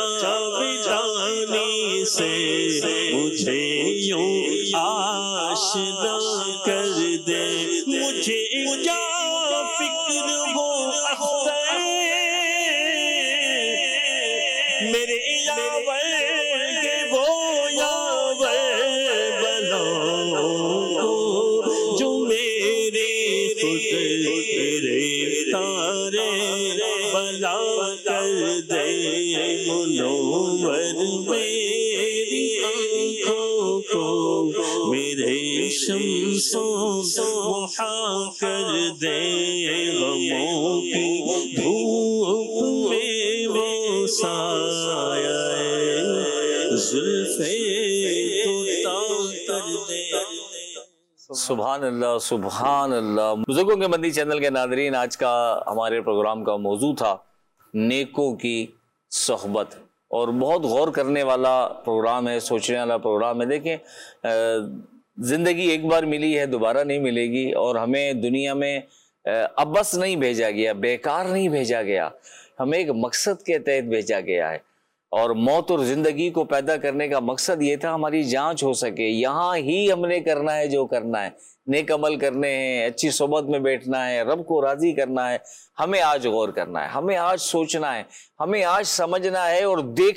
جاودانی سے مجھے یوں آشنا کر دے مجھے کیا فکر ہو اختر میرے یاور کے وہ یاور بناؤ جو میرے خود گرفتار بنا کر دے منور میری آنکھوں کو میرے شمسوں محا کر دے غموں کی دھوپ میں وہ سایہ زلفیں کر دے. سبحان اللہ سبحان اللہ. بزرگوں کے مدنی چینل کے ناظرین، آج کا ہمارے پروگرام کا موضوع تھا نیکوں کی صحبت، اور بہت غور کرنے والا پروگرام ہے، سوچنے والا پروگرام ہے. دیکھیں زندگی ایک بار ملی ہے، دوبارہ نہیں ملے گی، اور ہمیں دنیا میں ابس نہیں بھیجا گیا، بیکار نہیں بھیجا گیا، ہمیں ایک مقصد کے تحت بھیجا گیا ہے. اور موت اور زندگی کو پیدا کرنے کا مقصد یہ تھا ہماری جانچ ہو سکے. یہاں ہی ہم نے کرنا ہے جو کرنا ہے، نیک عمل کرنے ہیں، اچھی صحبت میں بیٹھنا ہے، رب کو راضی کرنا ہے. ہمیں آج غور کرنا ہے، ہمیں آج سوچنا ہے، ہمیں آج سمجھنا ہے اور دیکھنا